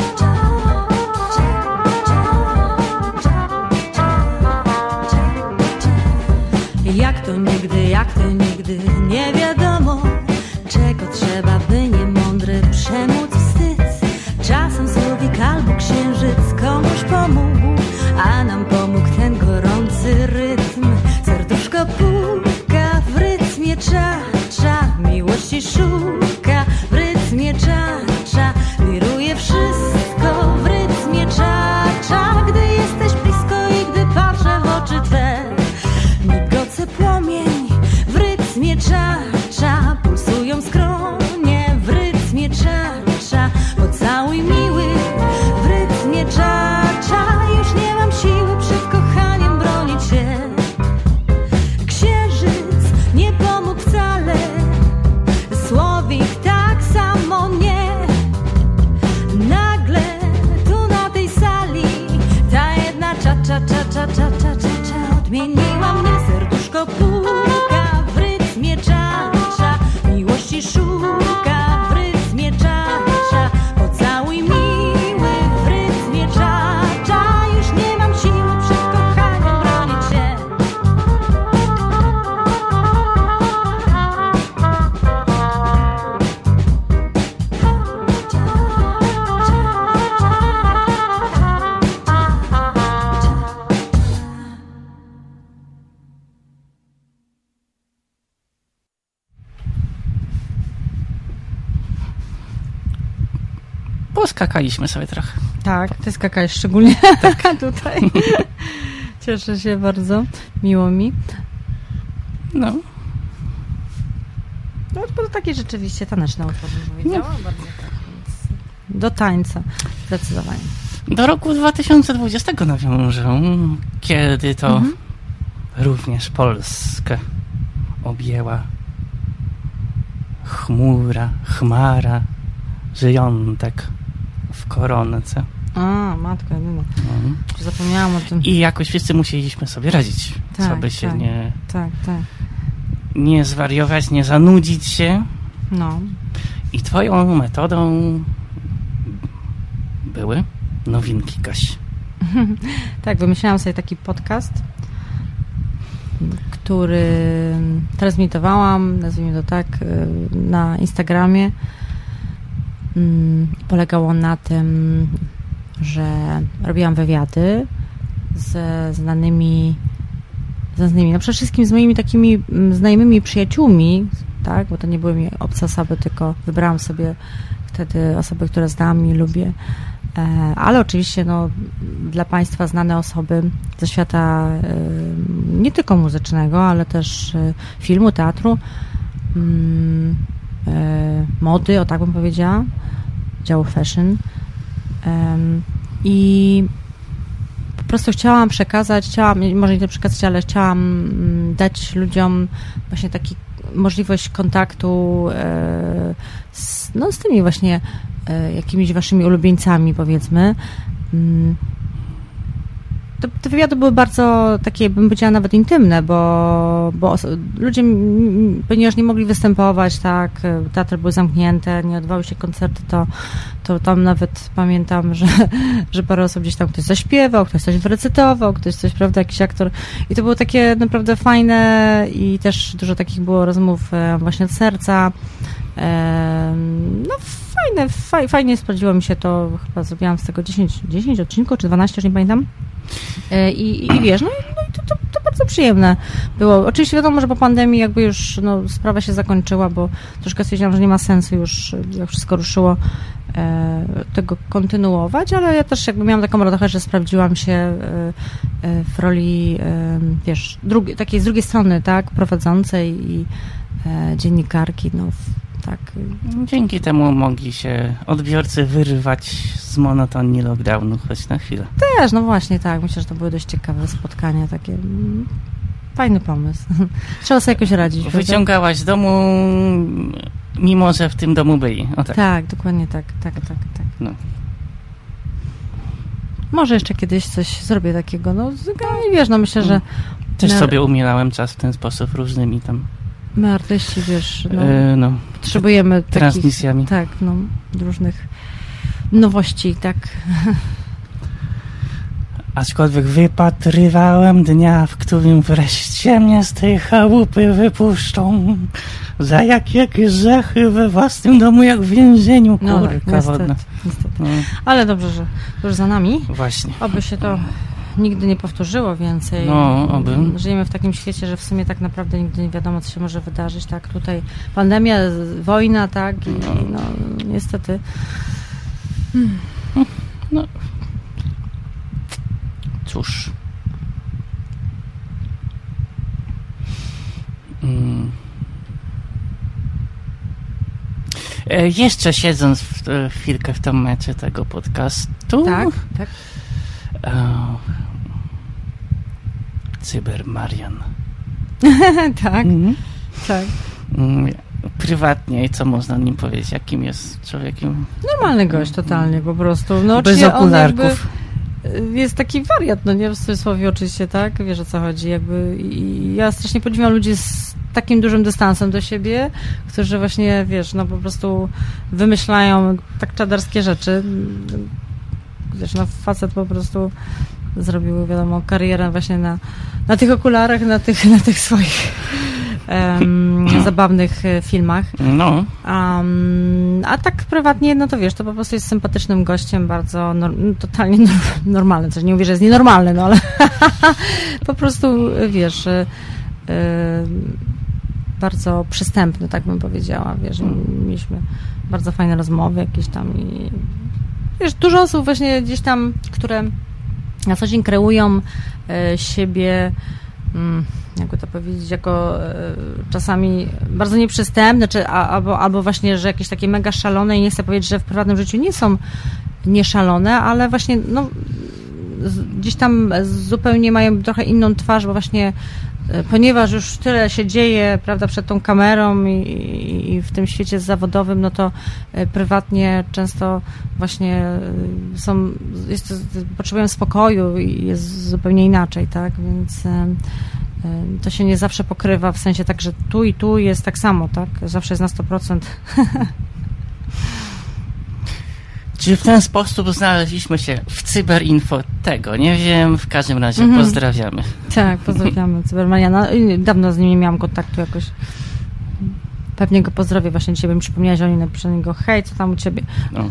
Jak to nigdy nie wiadomo, czego trzeba, by niemądry przemóc wstyd. Czasem słowik albo księżyc komuś pomógł, poskakaliśmy sobie trochę. Tak, ty skakałeś szczególnie tutaj. Cieszę się bardzo, miło mi. No. No to taki rzeczywiście taneczny utwór, bym powiedziała. Bardzo tak, więc do tańca, zdecydowanie. Do roku 2020 nawiążę, kiedy to również Polskę objęła chmara, żyjątek w koronce. A, matko, no. Zapomniałam o tym. I jakoś wszyscy musieliśmy sobie radzić, tak, co by się tak. nie zwariować, nie zanudzić się. No. I twoją metodą były nowinki, Kasi. Tak, wymyślałam sobie taki podcast, który transmitowałam, nazwijmy to tak, na Instagramie. Polegało na tym, że robiłam wywiady ze znanymi, no przede wszystkim z moimi takimi znajomymi przyjaciółmi, tak, bo to nie były mi obce osoby, tylko wybrałam sobie wtedy osoby, które znam i lubię, ale oczywiście no, dla Państwa znane osoby ze świata nie tylko muzycznego, ale też filmu, teatru, mody, o tak bym powiedziała, działu fashion. I po prostu chciałam przekazać, może nie przekazać, ale chciałam dać ludziom właśnie taki możliwość kontaktu z tymi właśnie jakimiś waszymi ulubieńcami, powiedzmy. Te wywiady były bardzo takie, bym powiedziała, nawet intymne, bo ludzie, ponieważ nie mogli występować, tak, teatry były zamknięte, nie odbywały się koncerty, to tam nawet pamiętam, że parę osób gdzieś tam ktoś zaśpiewał, ktoś coś wyrecytował, ktoś coś, prawda, jakiś aktor. I to było takie naprawdę fajne i też dużo takich było rozmów właśnie od serca. No fajnie sprawdziło mi się to, chyba zrobiłam z tego 10 odcinków, czy 12, już nie pamiętam. I wiesz, no i to bardzo przyjemne było. Oczywiście wiadomo, że po pandemii jakby już sprawa się zakończyła, bo troszkę stwierdziłam, że nie ma sensu już, jak wszystko ruszyło, tego kontynuować, ale ja też jakby miałam taką radość, że sprawdziłam się w roli, wiesz, takiej z drugiej strony, tak, prowadzącej i dziennikarki, tak. Dzięki temu mogli się odbiorcy wyrwać z monotonii lockdownu choć na chwilę. Też, no właśnie, tak. Myślę, że to były dość ciekawe spotkania, takie fajny pomysł. Trzeba sobie jakoś radzić. Wyciągałaś z domu, mimo że w tym domu byli. O, tak. Tak, dokładnie tak. No. Może jeszcze kiedyś coś zrobię takiego, wiesz, myślę, że... Też sobie umierałem czas w ten sposób różnymi tam... My artyści, wiesz, potrzebujemy transmisjami. Takich, tak, różnych nowości, tak. Aczkolwiek wypatrywałem dnia, w którym wreszcie mnie z tej chałupy wypuszczą. Za jakie grzechy we własnym domu, jak w więzieniu, kurka wodna. Niestety. No. Ale dobrze, że już za nami. Właśnie. Oby się to nigdy nie powtórzyło więcej. Oby. Żyjemy w takim świecie, że w sumie tak naprawdę nigdy nie wiadomo, co się może wydarzyć, tak? Tutaj pandemia, wojna, tak? I niestety. No. Cóż. Jeszcze siedząc chwilkę w tym mecie tego podcastu. Tak. Cybermarian. Tak. Tak. Prywatnie, co można o nim powiedzieć? Jakim jest człowiekiem? Normalny gość, totalnie, po prostu. Bez okularków. Jest taki wariat, nie? W cudzysłowie oczywiście, tak? Wiesz, o co chodzi. I ja strasznie podziwiam ludzi z takim dużym dystansem do siebie, którzy właśnie, wiesz, po prostu wymyślają tak czadarskie rzeczy. Wiesz, facet po prostu zrobił, wiadomo, karierę właśnie na tych okularach, na tych swoich zabawnych filmach. No. A tak prywatnie, to wiesz, to po prostu jest sympatycznym gościem, bardzo totalnie normalny. Coś nie mówię, że jest nienormalny, ale po prostu, wiesz, bardzo przystępny, tak bym powiedziała, wiesz, mieliśmy bardzo fajne rozmowy jakieś tam i wiesz, dużo osób właśnie gdzieś tam, które na co dzień kreują siebie, jakby to powiedzieć, jako czasami bardzo nieprzystępne, albo właśnie, że jakieś takie mega szalone i nie chcę powiedzieć, że w prywatnym życiu nie są nieszalone, ale właśnie no, gdzieś tam zupełnie mają trochę inną twarz, bo właśnie ponieważ już tyle się dzieje, prawda, przed tą kamerą i w tym świecie zawodowym, no to prywatnie często właśnie potrzebują spokoju i jest zupełnie inaczej, tak, więc to się nie zawsze pokrywa, w sensie tak, że tu i tu jest tak samo, tak, zawsze jest na 100%. Czy w ten sposób znaleźliśmy się w Cyberinfo? Tego nie wiem, w każdym razie pozdrawiamy. Tak, pozdrawiamy Cybermaniana. Dawno z nim nie miałam kontaktu jakoś. Pewnie go pozdrowię, właśnie dzisiaj bym przypomniała, że oni napisze na niego, hej, co tam u ciebie? No.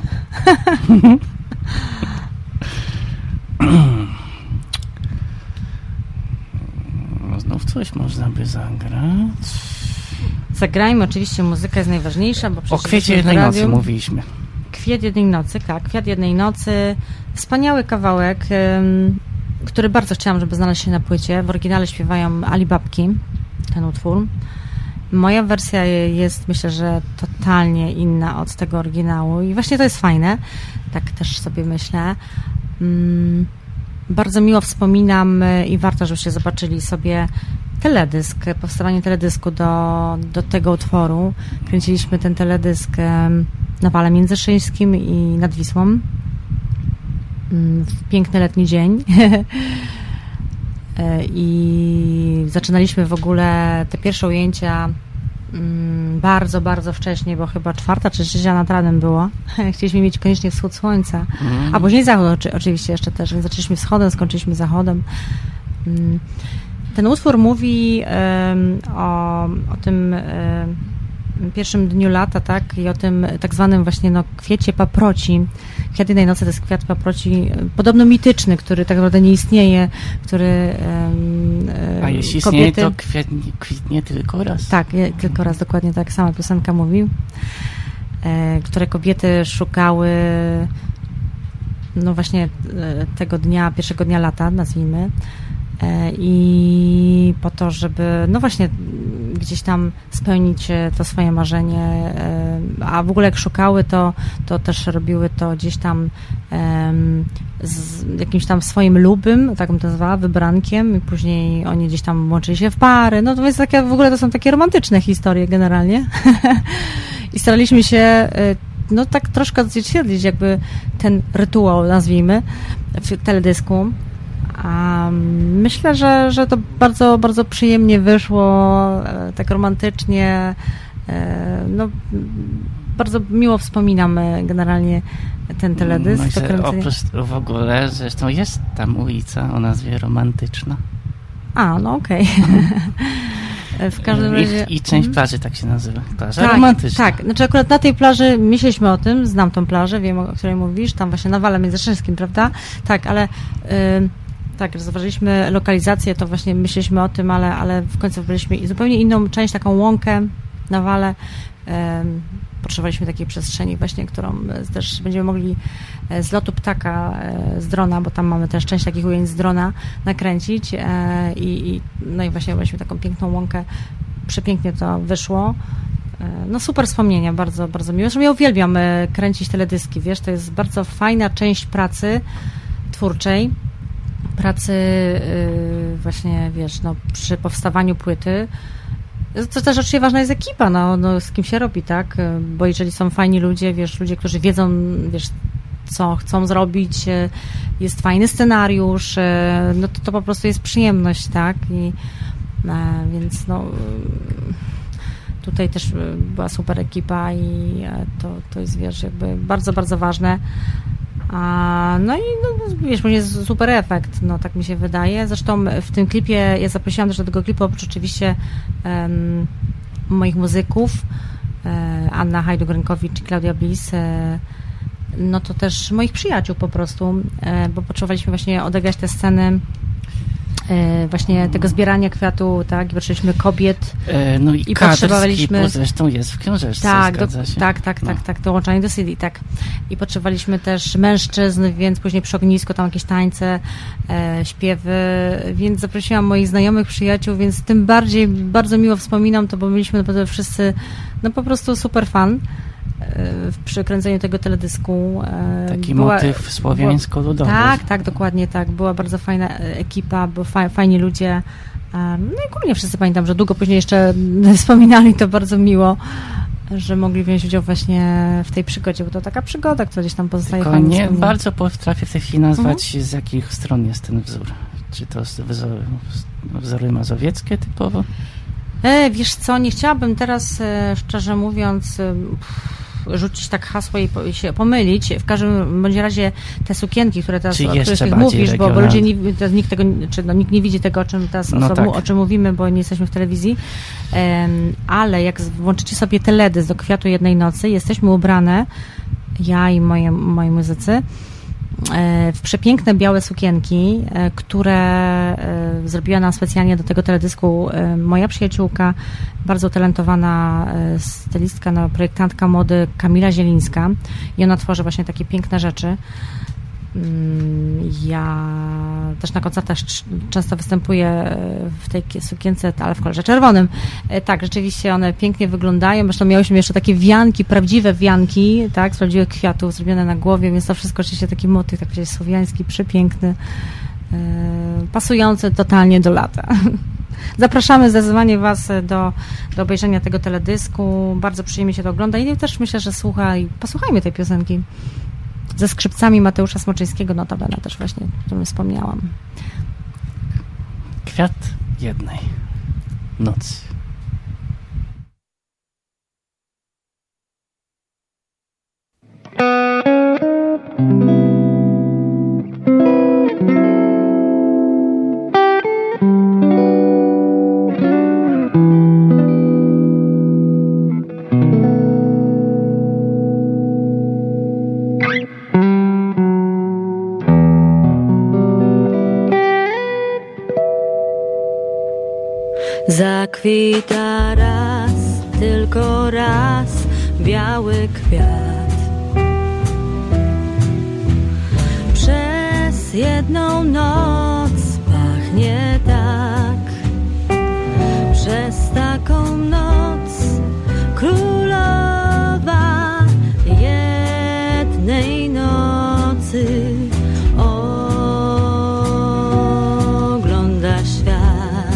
Znów coś można by zagrać. Zagrajmy, oczywiście muzyka jest najważniejsza, bo o Kwiecie jednej nocy mówiliśmy. Kwiat jednej nocy, tak. Kwiat jednej nocy. Wspaniały kawałek, który bardzo chciałam, żeby znaleźć się na płycie. W oryginale śpiewają Alibabki, ten utwór. Moja wersja jest, myślę, że totalnie inna od tego oryginału i właśnie to jest fajne. Tak też sobie myślę. Bardzo miło wspominam i warto, żebyście zobaczyli sobie teledysk, powstawanie teledysku do tego utworu. Kręciliśmy ten teledysk na Wale Międzyszyńskim i nad Wisłą w piękny letni dzień. I zaczynaliśmy w ogóle te pierwsze ujęcia bardzo, bardzo wcześnie, bo chyba 4. czy 3 nad ranem było. Chcieliśmy mieć koniecznie wschód słońca, a później zachód oczywiście jeszcze też, więc zaczęliśmy wschodem, skończyliśmy zachodem. Ten utwór mówi o tym pierwszym dniu lata, tak, i o tym tak zwanym właśnie kwiecie paproci. Kwiat jednej nocy to jest kwiat paproci podobno mityczny, który tak naprawdę nie istnieje, który a jeśli istnieje, to kwitnie tylko raz. Tak, tylko raz, dokładnie tak, sama piosenka mówi, które kobiety szukały no właśnie tego dnia, pierwszego dnia lata, nazwijmy, i po to, żeby no właśnie gdzieś tam spełnić to swoje marzenie, a w ogóle jak szukały, to też robiły to gdzieś tam z jakimś tam swoim lubym, tak bym to nazwała, wybrankiem i później oni gdzieś tam łączyli się w pary, no to jest takie, w ogóle to są takie romantyczne historie generalnie i staraliśmy się no tak troszkę odzwierciedlić jakby ten rytuał, nazwijmy, w teledysku. A myślę, że to bardzo, bardzo przyjemnie wyszło, tak romantycznie. No, bardzo miło wspominam generalnie ten teledysk. No oprócz w ogóle, zresztą jest tam ulica o nazwie Romantyczna. A, no okej. W każdym razie... I część plaży tak się nazywa. Plaża romantyczna. Tak, znaczy akurat na tej plaży myśleliśmy o tym, znam tą plażę, wiem, o której mówisz, tam właśnie na Wale Międzyszyńskim, prawda? Tak, ale... Tak, zauważyliśmy lokalizację, to właśnie myśleliśmy o tym, ale w końcu wybraliśmy zupełnie inną część, taką łąkę na Wale. Potrzebowaliśmy takiej przestrzeni właśnie, którą też będziemy mogli z lotu ptaka, z drona, bo tam mamy też część takich ujęć z drona nakręcić no i właśnie wybraliśmy taką piękną łąkę. Przepięknie to wyszło. No super wspomnienia, bardzo, bardzo miło. Zresztą ja uwielbiam kręcić teledyski, wiesz, to jest bardzo fajna część pracy twórczej. Pracy właśnie, wiesz, no, przy powstawaniu płyty. To też oczywiście ważna jest ekipa, no, z kim się robi, tak? Bo jeżeli są fajni ludzie, wiesz, ludzie, którzy wiedzą, wiesz, co chcą zrobić, jest fajny scenariusz, no to po prostu jest przyjemność, tak? Więc no tutaj też była super ekipa i to jest, wiesz, jakby bardzo, bardzo ważne. No i no, wiesz, bo jest super efekt, no tak mi się wydaje. Zresztą w tym klipie, ja zaprosiłam też do tego klipu oprócz oczywiście moich muzyków, Anna Hajduk-Rynkowicz i Klaudia Bliss, no to też moich przyjaciół po prostu, bo potrzebowaliśmy właśnie odegrać te sceny właśnie tego zbierania kwiatu, tak, i patrzyliśmy kobiet. No i potrzebowaliśmy... zresztą jest w książeczce, tak, zgadza się? Tak, dołączanie do CD, tak. I potrzebowaliśmy też mężczyzn, więc później przy ognisku tam jakieś tańce, śpiewy, więc zaprosiłam moich znajomych, przyjaciół, więc tym bardziej bardzo miło wspominam to, bo byliśmy naprawdę wszyscy, no po prostu super fan przy kręceniu tego teledysku. Taki motyw słowiańsko-ludowy. Tak, dokładnie tak. Była bardzo fajna ekipa, byli fajni ludzie. No i ogólnie wszyscy pamiętam, że długo później jeszcze wspominali, to bardzo miło, że mogli wziąć udział właśnie w tej przygodzie, bo to taka przygoda, która gdzieś tam pozostaje. Tylko nie bardzo potrafię w tej chwili nazwać, z jakich stron jest ten wzór. Czy to wzory mazowieckie typowo? Wiesz co, nie chciałabym teraz, szczerze mówiąc, rzucić tak hasło i się pomylić. W każdym bądź razie te sukienki, które teraz, o których mówisz, bo ludzie nikt tego, nikt nie widzi tego, o czym teraz o czym mówimy, bo nie jesteśmy w telewizji, ale jak włączycie sobie teledysk do Kwiatu jednej nocy, jesteśmy ubrane, ja i moi muzycy, w przepiękne białe sukienki, które zrobiła nam specjalnie do tego teledysku moja przyjaciółka, bardzo talentowana stylistka, projektantka mody Kamila Zielińska, i ona tworzy właśnie takie piękne rzeczy. Ja też na koncertach często występuję w tej sukience, ale w kolorze czerwonym. Tak, rzeczywiście one pięknie wyglądają. Zresztą miałyśmy jeszcze takie wianki, prawdziwe wianki, tak, z prawdziwych kwiatów zrobione na głowie, więc to wszystko oczywiście taki motyw, tak powiedzieć, słowiański, przepiękny, pasujący totalnie do lata. Zapraszamy zdecydowanie Was do obejrzenia tego teledysku. Bardzo przyjemnie się to ogląda i też myślę, że posłuchajmy tej piosenki. Ze skrzypcami Mateusza Smoczyńskiego, notabene też właśnie, o którym wspomniałam. Kwiat jednej nocy. Zakwita raz, tylko raz, biały kwiat. Przez jedną noc pachnie tak. Przez taką noc królowa jednej nocy ogląda świat.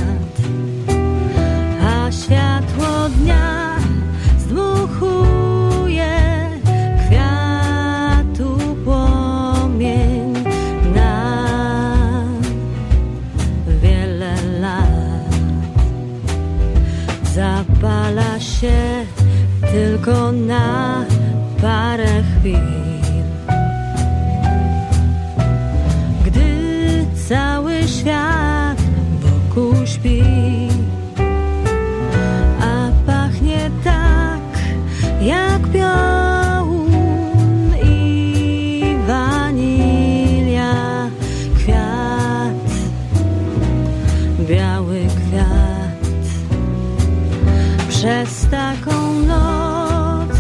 Światło dnia zdmuchuje kwiatu płomień na wiele lat. Zapala się tylko na parę chwil, gdy cały świat wokół śpi. Jak piorun i wanilia, kwiat, biały kwiat. Przez taką noc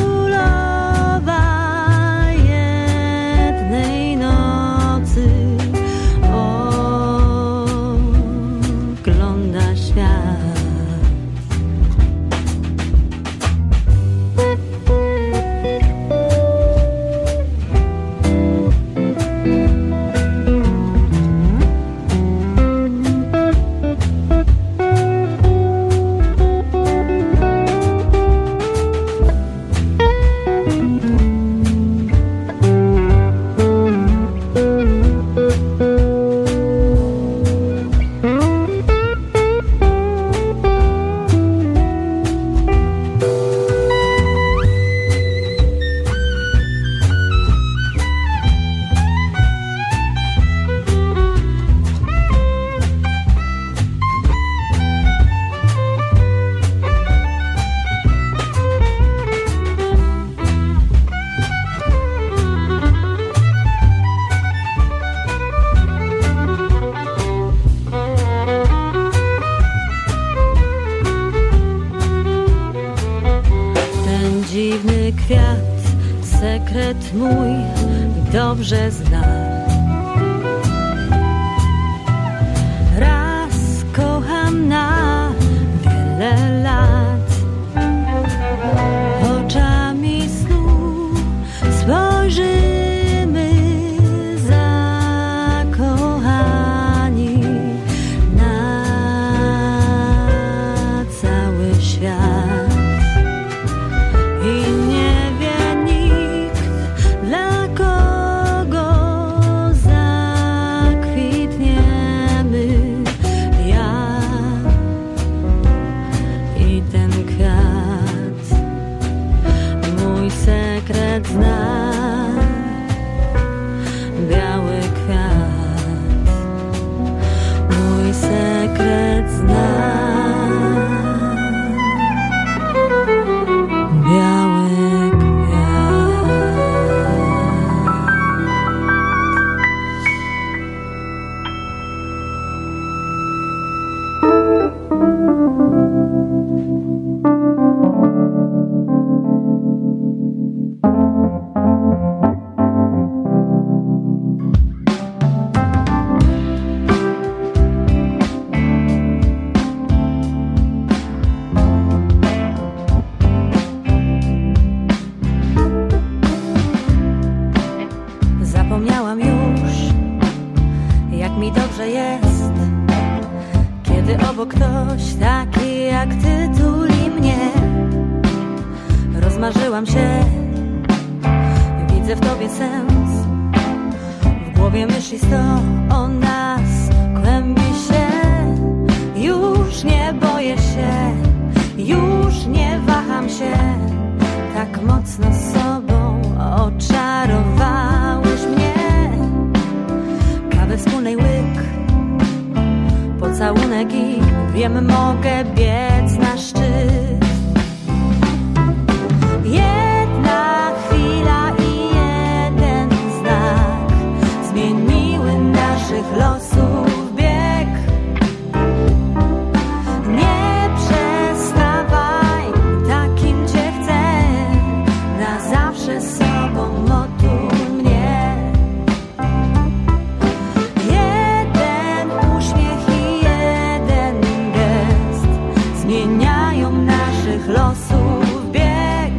królowa jednej nocy ogląda świat. sekret mój dobrze zna. Raz kocham na wiele lat, oczami snu spojrzymy zakochani na cały świat. I nie wie nikt, dla kogo zakwitniemy. Ja i ten kwiat mój sekret zna. Biały kwiat mój sekret zna. Biały Zapomniałam już, jak mi dobrze jest, kiedy obok ktoś taki jak ty tuli mnie. Rozmarzyłam się, widzę w tobie sens, w głowie myśli sto o nas kłębi się. Już nie boję się, już nie waham się, tak mocno z sobą oczarowałeś mnie. Kawę wspólnej łyk, pocałunek i wiem, mogę biec na szczyt. Jedna chwila i jeden znak zmieniły naszych losów bieg. Nie przestawaj, takim cię chcę, na zawsze z sobą otul mnie. Jeden uśmiech i jeden gest zmieniają naszych losów bieg.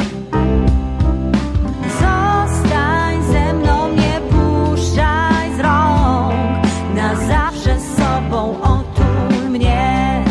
Zostań ze mną, nie puszczaj z rąk, na zawsze z sobą otul mnie.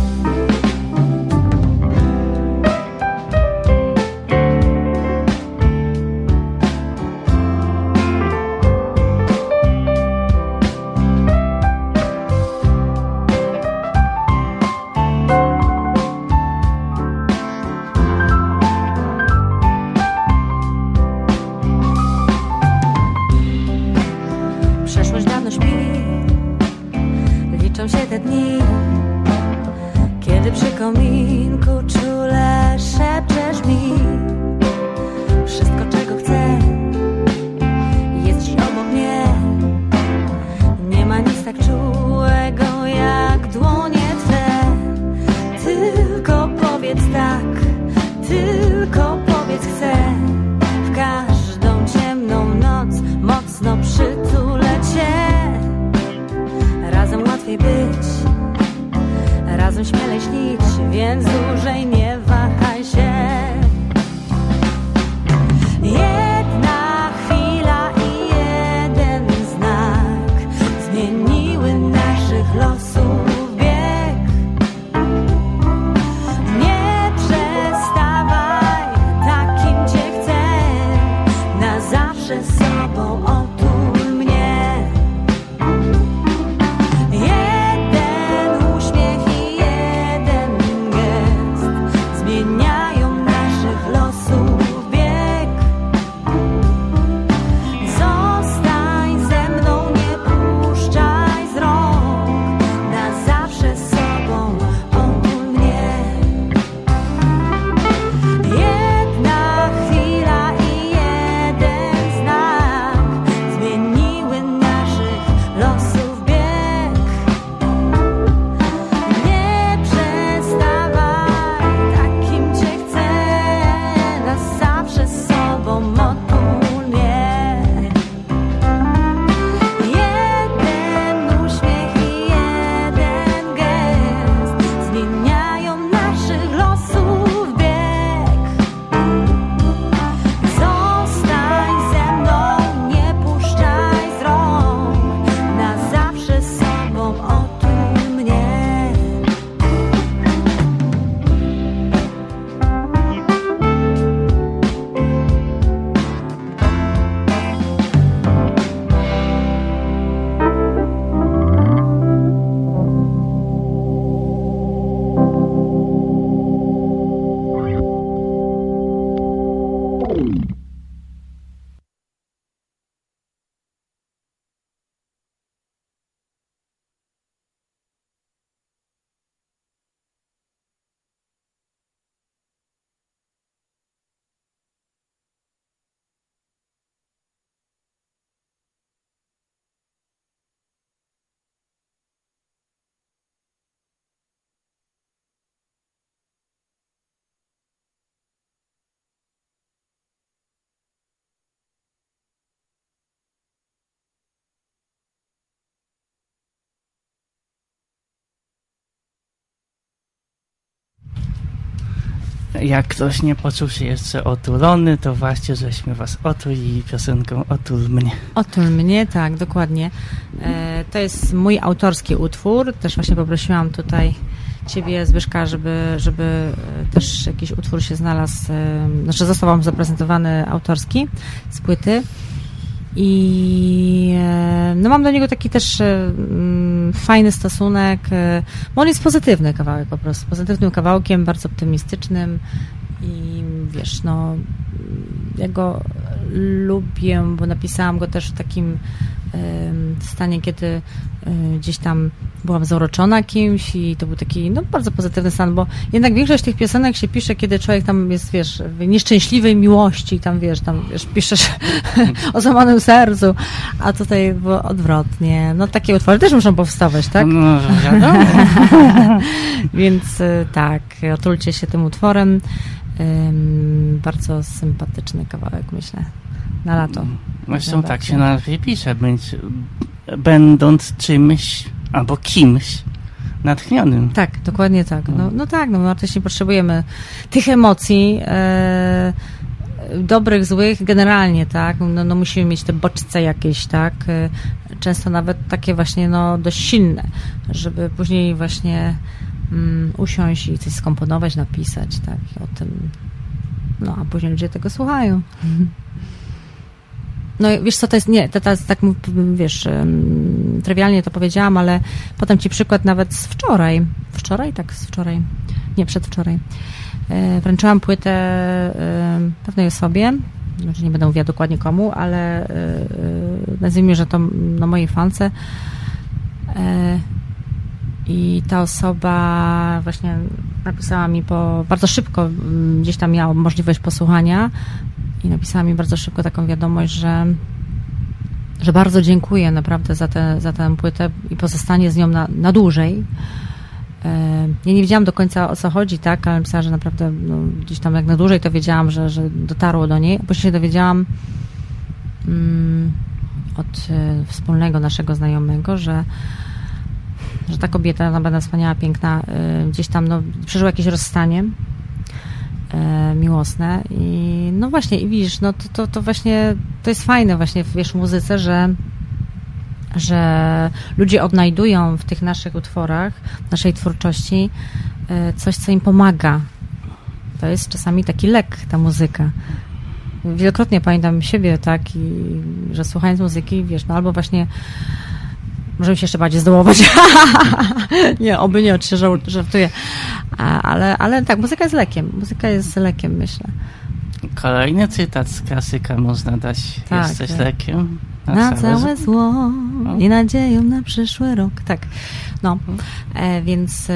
Przeszłość dawno śpi, liczą się te dni, kiedy przy kominku czule szepczesz mi wszystko, czego chcę, jest dziś obok mnie. Nie ma nic tak czułego jak dłonie twe. Tylko powiedz tak, tylko powiedz chcę. W każdą ciemną noc mocno przytulę cię. Razem łatwiej być, razem śmielej śnić, więc dłużej nie wahaj. Jak ktoś nie poczuł się jeszcze otulony, to właśnie żeśmy was otuli piosenką Otul mnie. Otul mnie, tak, dokładnie. To jest mój autorski utwór. Też właśnie poprosiłam tutaj Ciebie, Zbyszka, żeby też jakiś utwór się znalazł, znaczy został wam zaprezentowany autorski z płyty. I no mam do niego taki też fajny stosunek, bo on jest pozytywny kawałek po prostu, pozytywnym kawałkiem, bardzo optymistycznym i wiesz, no ja go lubię, bo napisałam go też w takim stanie, kiedy gdzieś tam byłam zauroczona kimś i to był taki, no bardzo pozytywny stan, bo jednak większość tych piosenek się pisze, kiedy człowiek tam jest, wiesz, w nieszczęśliwej miłości, tam wiesz, piszesz o złamanym sercu, a tutaj było odwrotnie. No takie utwory też muszą powstawać, tak? No, wiadomo. Więc tak, otulcie się tym utworem. Bardzo sympatyczny kawałek, myślę, na lato. Zresztą tak się na nazwie pisze, będąc czymś albo kimś natchnionym. Tak, dokładnie tak. No tak, no my artyści potrzebujemy tych emocji, dobrych, złych, generalnie, tak. No musimy mieć te bodźce jakieś, tak. Często nawet takie właśnie, no dość silne, żeby później właśnie usiąść i coś skomponować, napisać, tak, o tym, no a później ludzie tego słuchają. No wiesz co, to jest, nie, to jest tak, wiesz, trywialnie to powiedziałam, ale potem ci przykład nawet z wczoraj, przedwczoraj, wręczyłam płytę pewnej osobie, znaczy nie będę mówiła dokładnie komu, ale nazwijmy, że to no, mojej fance, i ta osoba właśnie napisała mi bardzo szybko, gdzieś tam miała możliwość posłuchania i napisała mi bardzo szybko taką wiadomość, że bardzo dziękuję naprawdę za tę płytę i pozostanie z nią na dłużej. Ja nie wiedziałam do końca, o co chodzi, tak, ale napisała, że naprawdę no, gdzieś tam jak na dłużej to wiedziałam, że dotarło do niej. Później się dowiedziałam od wspólnego naszego znajomego, że ta kobieta, naprawdę wspaniała, piękna, gdzieś tam no, przeżyła jakieś rozstanie miłosne i no właśnie, i widzisz, no to właśnie, to jest fajne właśnie, wiesz, w muzyce, że ludzie odnajdują w tych naszych utworach, w naszej twórczości coś, co im pomaga. To jest czasami taki lek, ta muzyka. Wielokrotnie pamiętam siebie, tak, że słuchając muzyki, wiesz, no albo właśnie możemy się jeszcze bardziej zdołować. Nie, oby nie, oczywiście żartuję. Ale tak, muzyka jest lekiem. Muzyka jest lekiem, myślę. Kolejny cytat z klasyka można dać. Tak, jesteś tak. lekiem Na całe zło i nadzieją na przyszły rok. Tak, no. Więc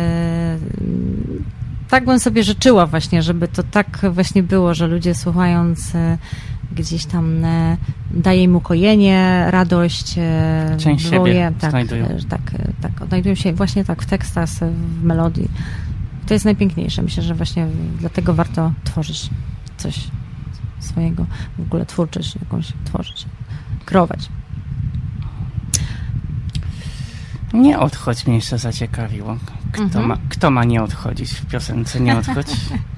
tak bym sobie życzyła właśnie, żeby to tak właśnie było, że ludzie słuchając gdzieś tam daje im ukojenie, radość, część siebie znajdują. Tak, odnajdują się właśnie tak w tekstach, w melodii. To jest najpiękniejsze. Myślę, że właśnie dlatego warto tworzyć coś swojego, w ogóle twórczość jakąś tworzyć, kreować. Nie odchodź, mnie jeszcze zaciekawiło. Kto ma nie odchodzić w piosence? Nie odchodź?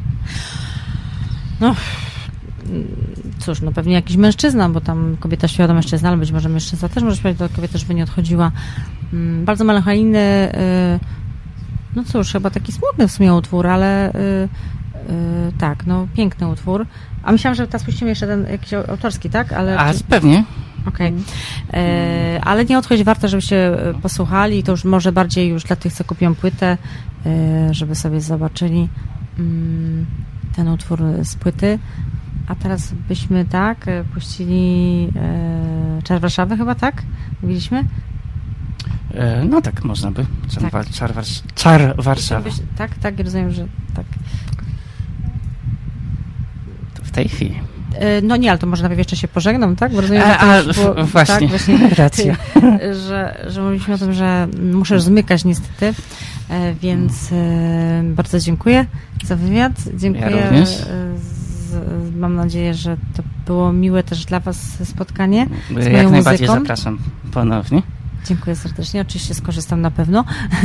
No cóż, no pewnie jakiś mężczyzna, bo tam kobieta śpiewa do mężczyzna, ale być może mężczyzna też może śpiewać do kobiety, żeby nie odchodziła. Bardzo melancholijny, no cóż, chyba taki smutny w sumie utwór, ale tak, no piękny utwór. A myślałam, że teraz puścimy jeszcze ten jakiś autorski, tak? Pewnie. Okej. Ale nie odchodź, warto, żebyście posłuchali, to już może bardziej już dla tych, co kupią płytę, żeby sobie zobaczyli ten utwór z płyty. A teraz byśmy tak puścili Czar Warszawy chyba, tak? Mówiliśmy? No tak, można by. Czar Warszawy. Tak, rozumiem, że tak. To w tej chwili. No nie, ale to może najpierw jeszcze się pożegnam, tak? Bo rozumiem, że właśnie, tak, właśnie racja. Że mówiliśmy o tym, że muszę zmykać niestety, więc bardzo dziękuję za wywiad. Dziękuję. Ja również. Mam nadzieję, że to było miłe też dla was spotkanie z moją jak najbardziej muzyką. Zapraszam ponownie. Dziękuję serdecznie. Oczywiście skorzystam na pewno.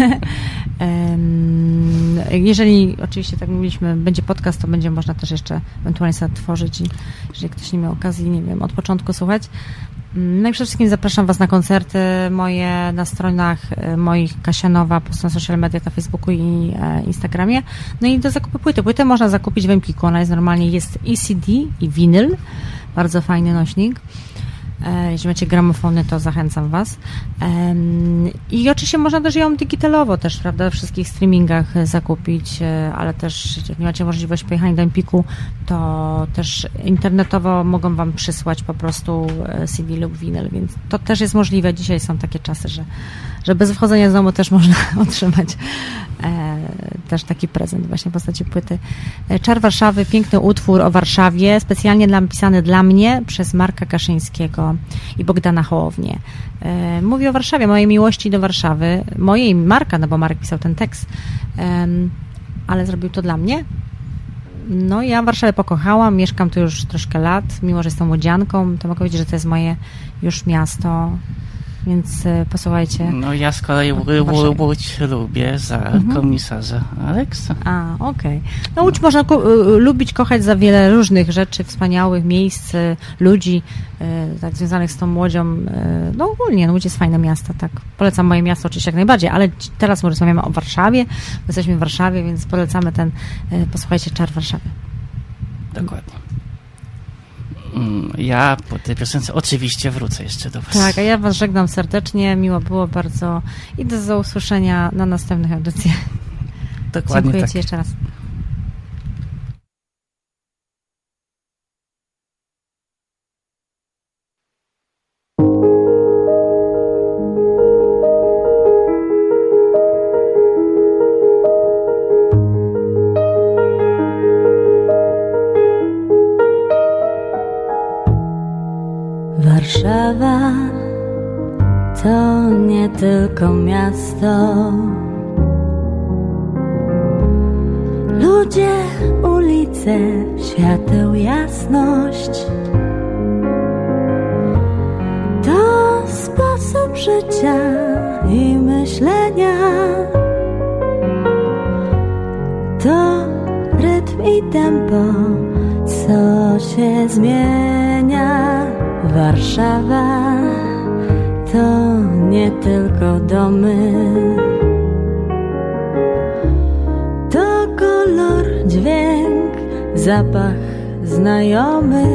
Jeżeli oczywiście, tak mówiliśmy, będzie podcast, to będzie można też jeszcze ewentualnie sobie tworzyć i jeżeli ktoś nie miał okazji, nie wiem, od początku słuchać. No i przede wszystkim zapraszam Was na koncerty moje na stronach moich Kasianowa, po prostu na social mediach, na Facebooku i Instagramie. No i do zakupu płyty. Płytę można zakupić w Empiku. Ona jest normalnie, jest i CD, i winyl. Bardzo fajny nośnik. Jeśli macie gramofony, to zachęcam Was. I oczywiście można też ją digitalowo też, prawda, w wszystkich streamingach zakupić, ale też jak nie macie możliwości pojechania do Empiku, to też internetowo mogą Wam przysłać po prostu CD lub winyl, więc to też jest możliwe. Dzisiaj są takie czasy, że bez wchodzenia z domu też można otrzymać też taki prezent właśnie w postaci płyty. Czar Warszawy, piękny utwór o Warszawie, specjalnie napisany dla mnie przez Marka Kaszyńskiego i Bogdana Hołownię. Mówi o Warszawie, mojej miłości do Warszawy, mojej Marka, no bo Marek pisał ten tekst, ale zrobił to dla mnie. No ja Warszawę pokochałam, mieszkam tu już troszkę lat, mimo że jestem młodzianką, to mogę powiedzieć, że to jest moje już miasto. Więc posłuchajcie. No ja z kolei Łódź lubię za komisarza Aleksa. A, okej. No Łódź można lubić, kochać za wiele różnych rzeczy, wspaniałych miejsc, ludzi, tak związanych z tą Łodzią. No ogólnie, Łódź jest fajne miasto, tak. Polecam moje miasto oczywiście jak najbardziej, ale teraz my rozmawiamy o Warszawie. Jesteśmy w Warszawie, więc polecamy posłuchajcie, Czar Warszawy. Dokładnie. Ja po tej piosence oczywiście wrócę jeszcze do Was. Tak, a ja Was żegnam serdecznie, miło było bardzo i do usłyszenia na następnych audycjach. Dokładnie. Dziękuję tak. Ci jeszcze raz. Warszawa to nie tylko miasto. Ludzie, ulice, świateł, jasność. To sposób życia i myślenia. To rytm i tempo, co się zmienia. Warszawa to nie tylko domy. To kolor, dźwięk, zapach znajomy.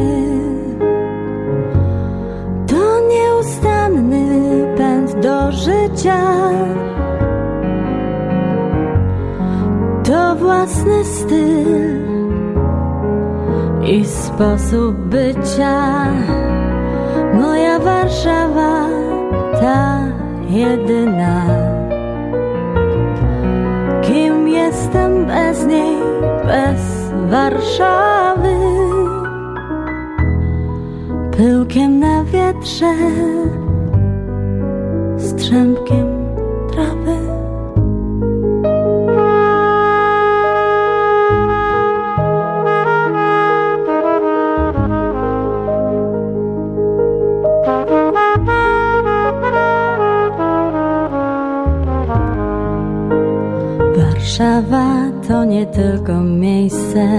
To nieustanny pęd do życia. To własny styl i sposób bycia. Moja Warszawa, ta jedyna. Kim jestem bez niej, bez Warszawy? Pyłkiem na wietrze, strzępkiem trawy. Warszawa to nie tylko miejsce.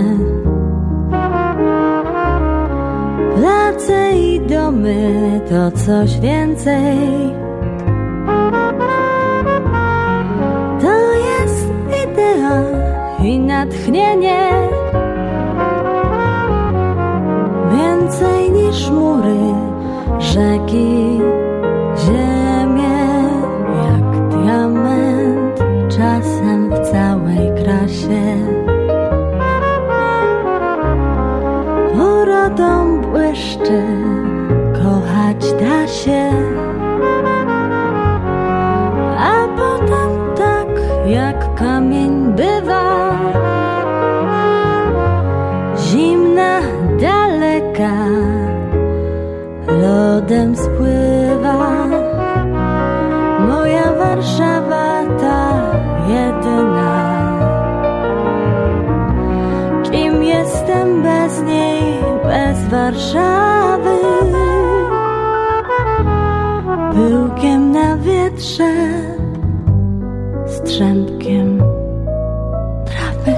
Place i domy to coś więcej. To jest idea i natchnienie. Więcej niż mury, rzeki, ziemię. Jak diament, czasem w całej krasie. Urodą błyszczy, kochać da się. A potem tak jak kamień bywa. Zimna, daleka, lodem spływa. Moja Warszawa ta jedyna. Kim jestem bez niej, bez Warszawy? Pyłkiem na wietrze. drzew strzępkiem trawy.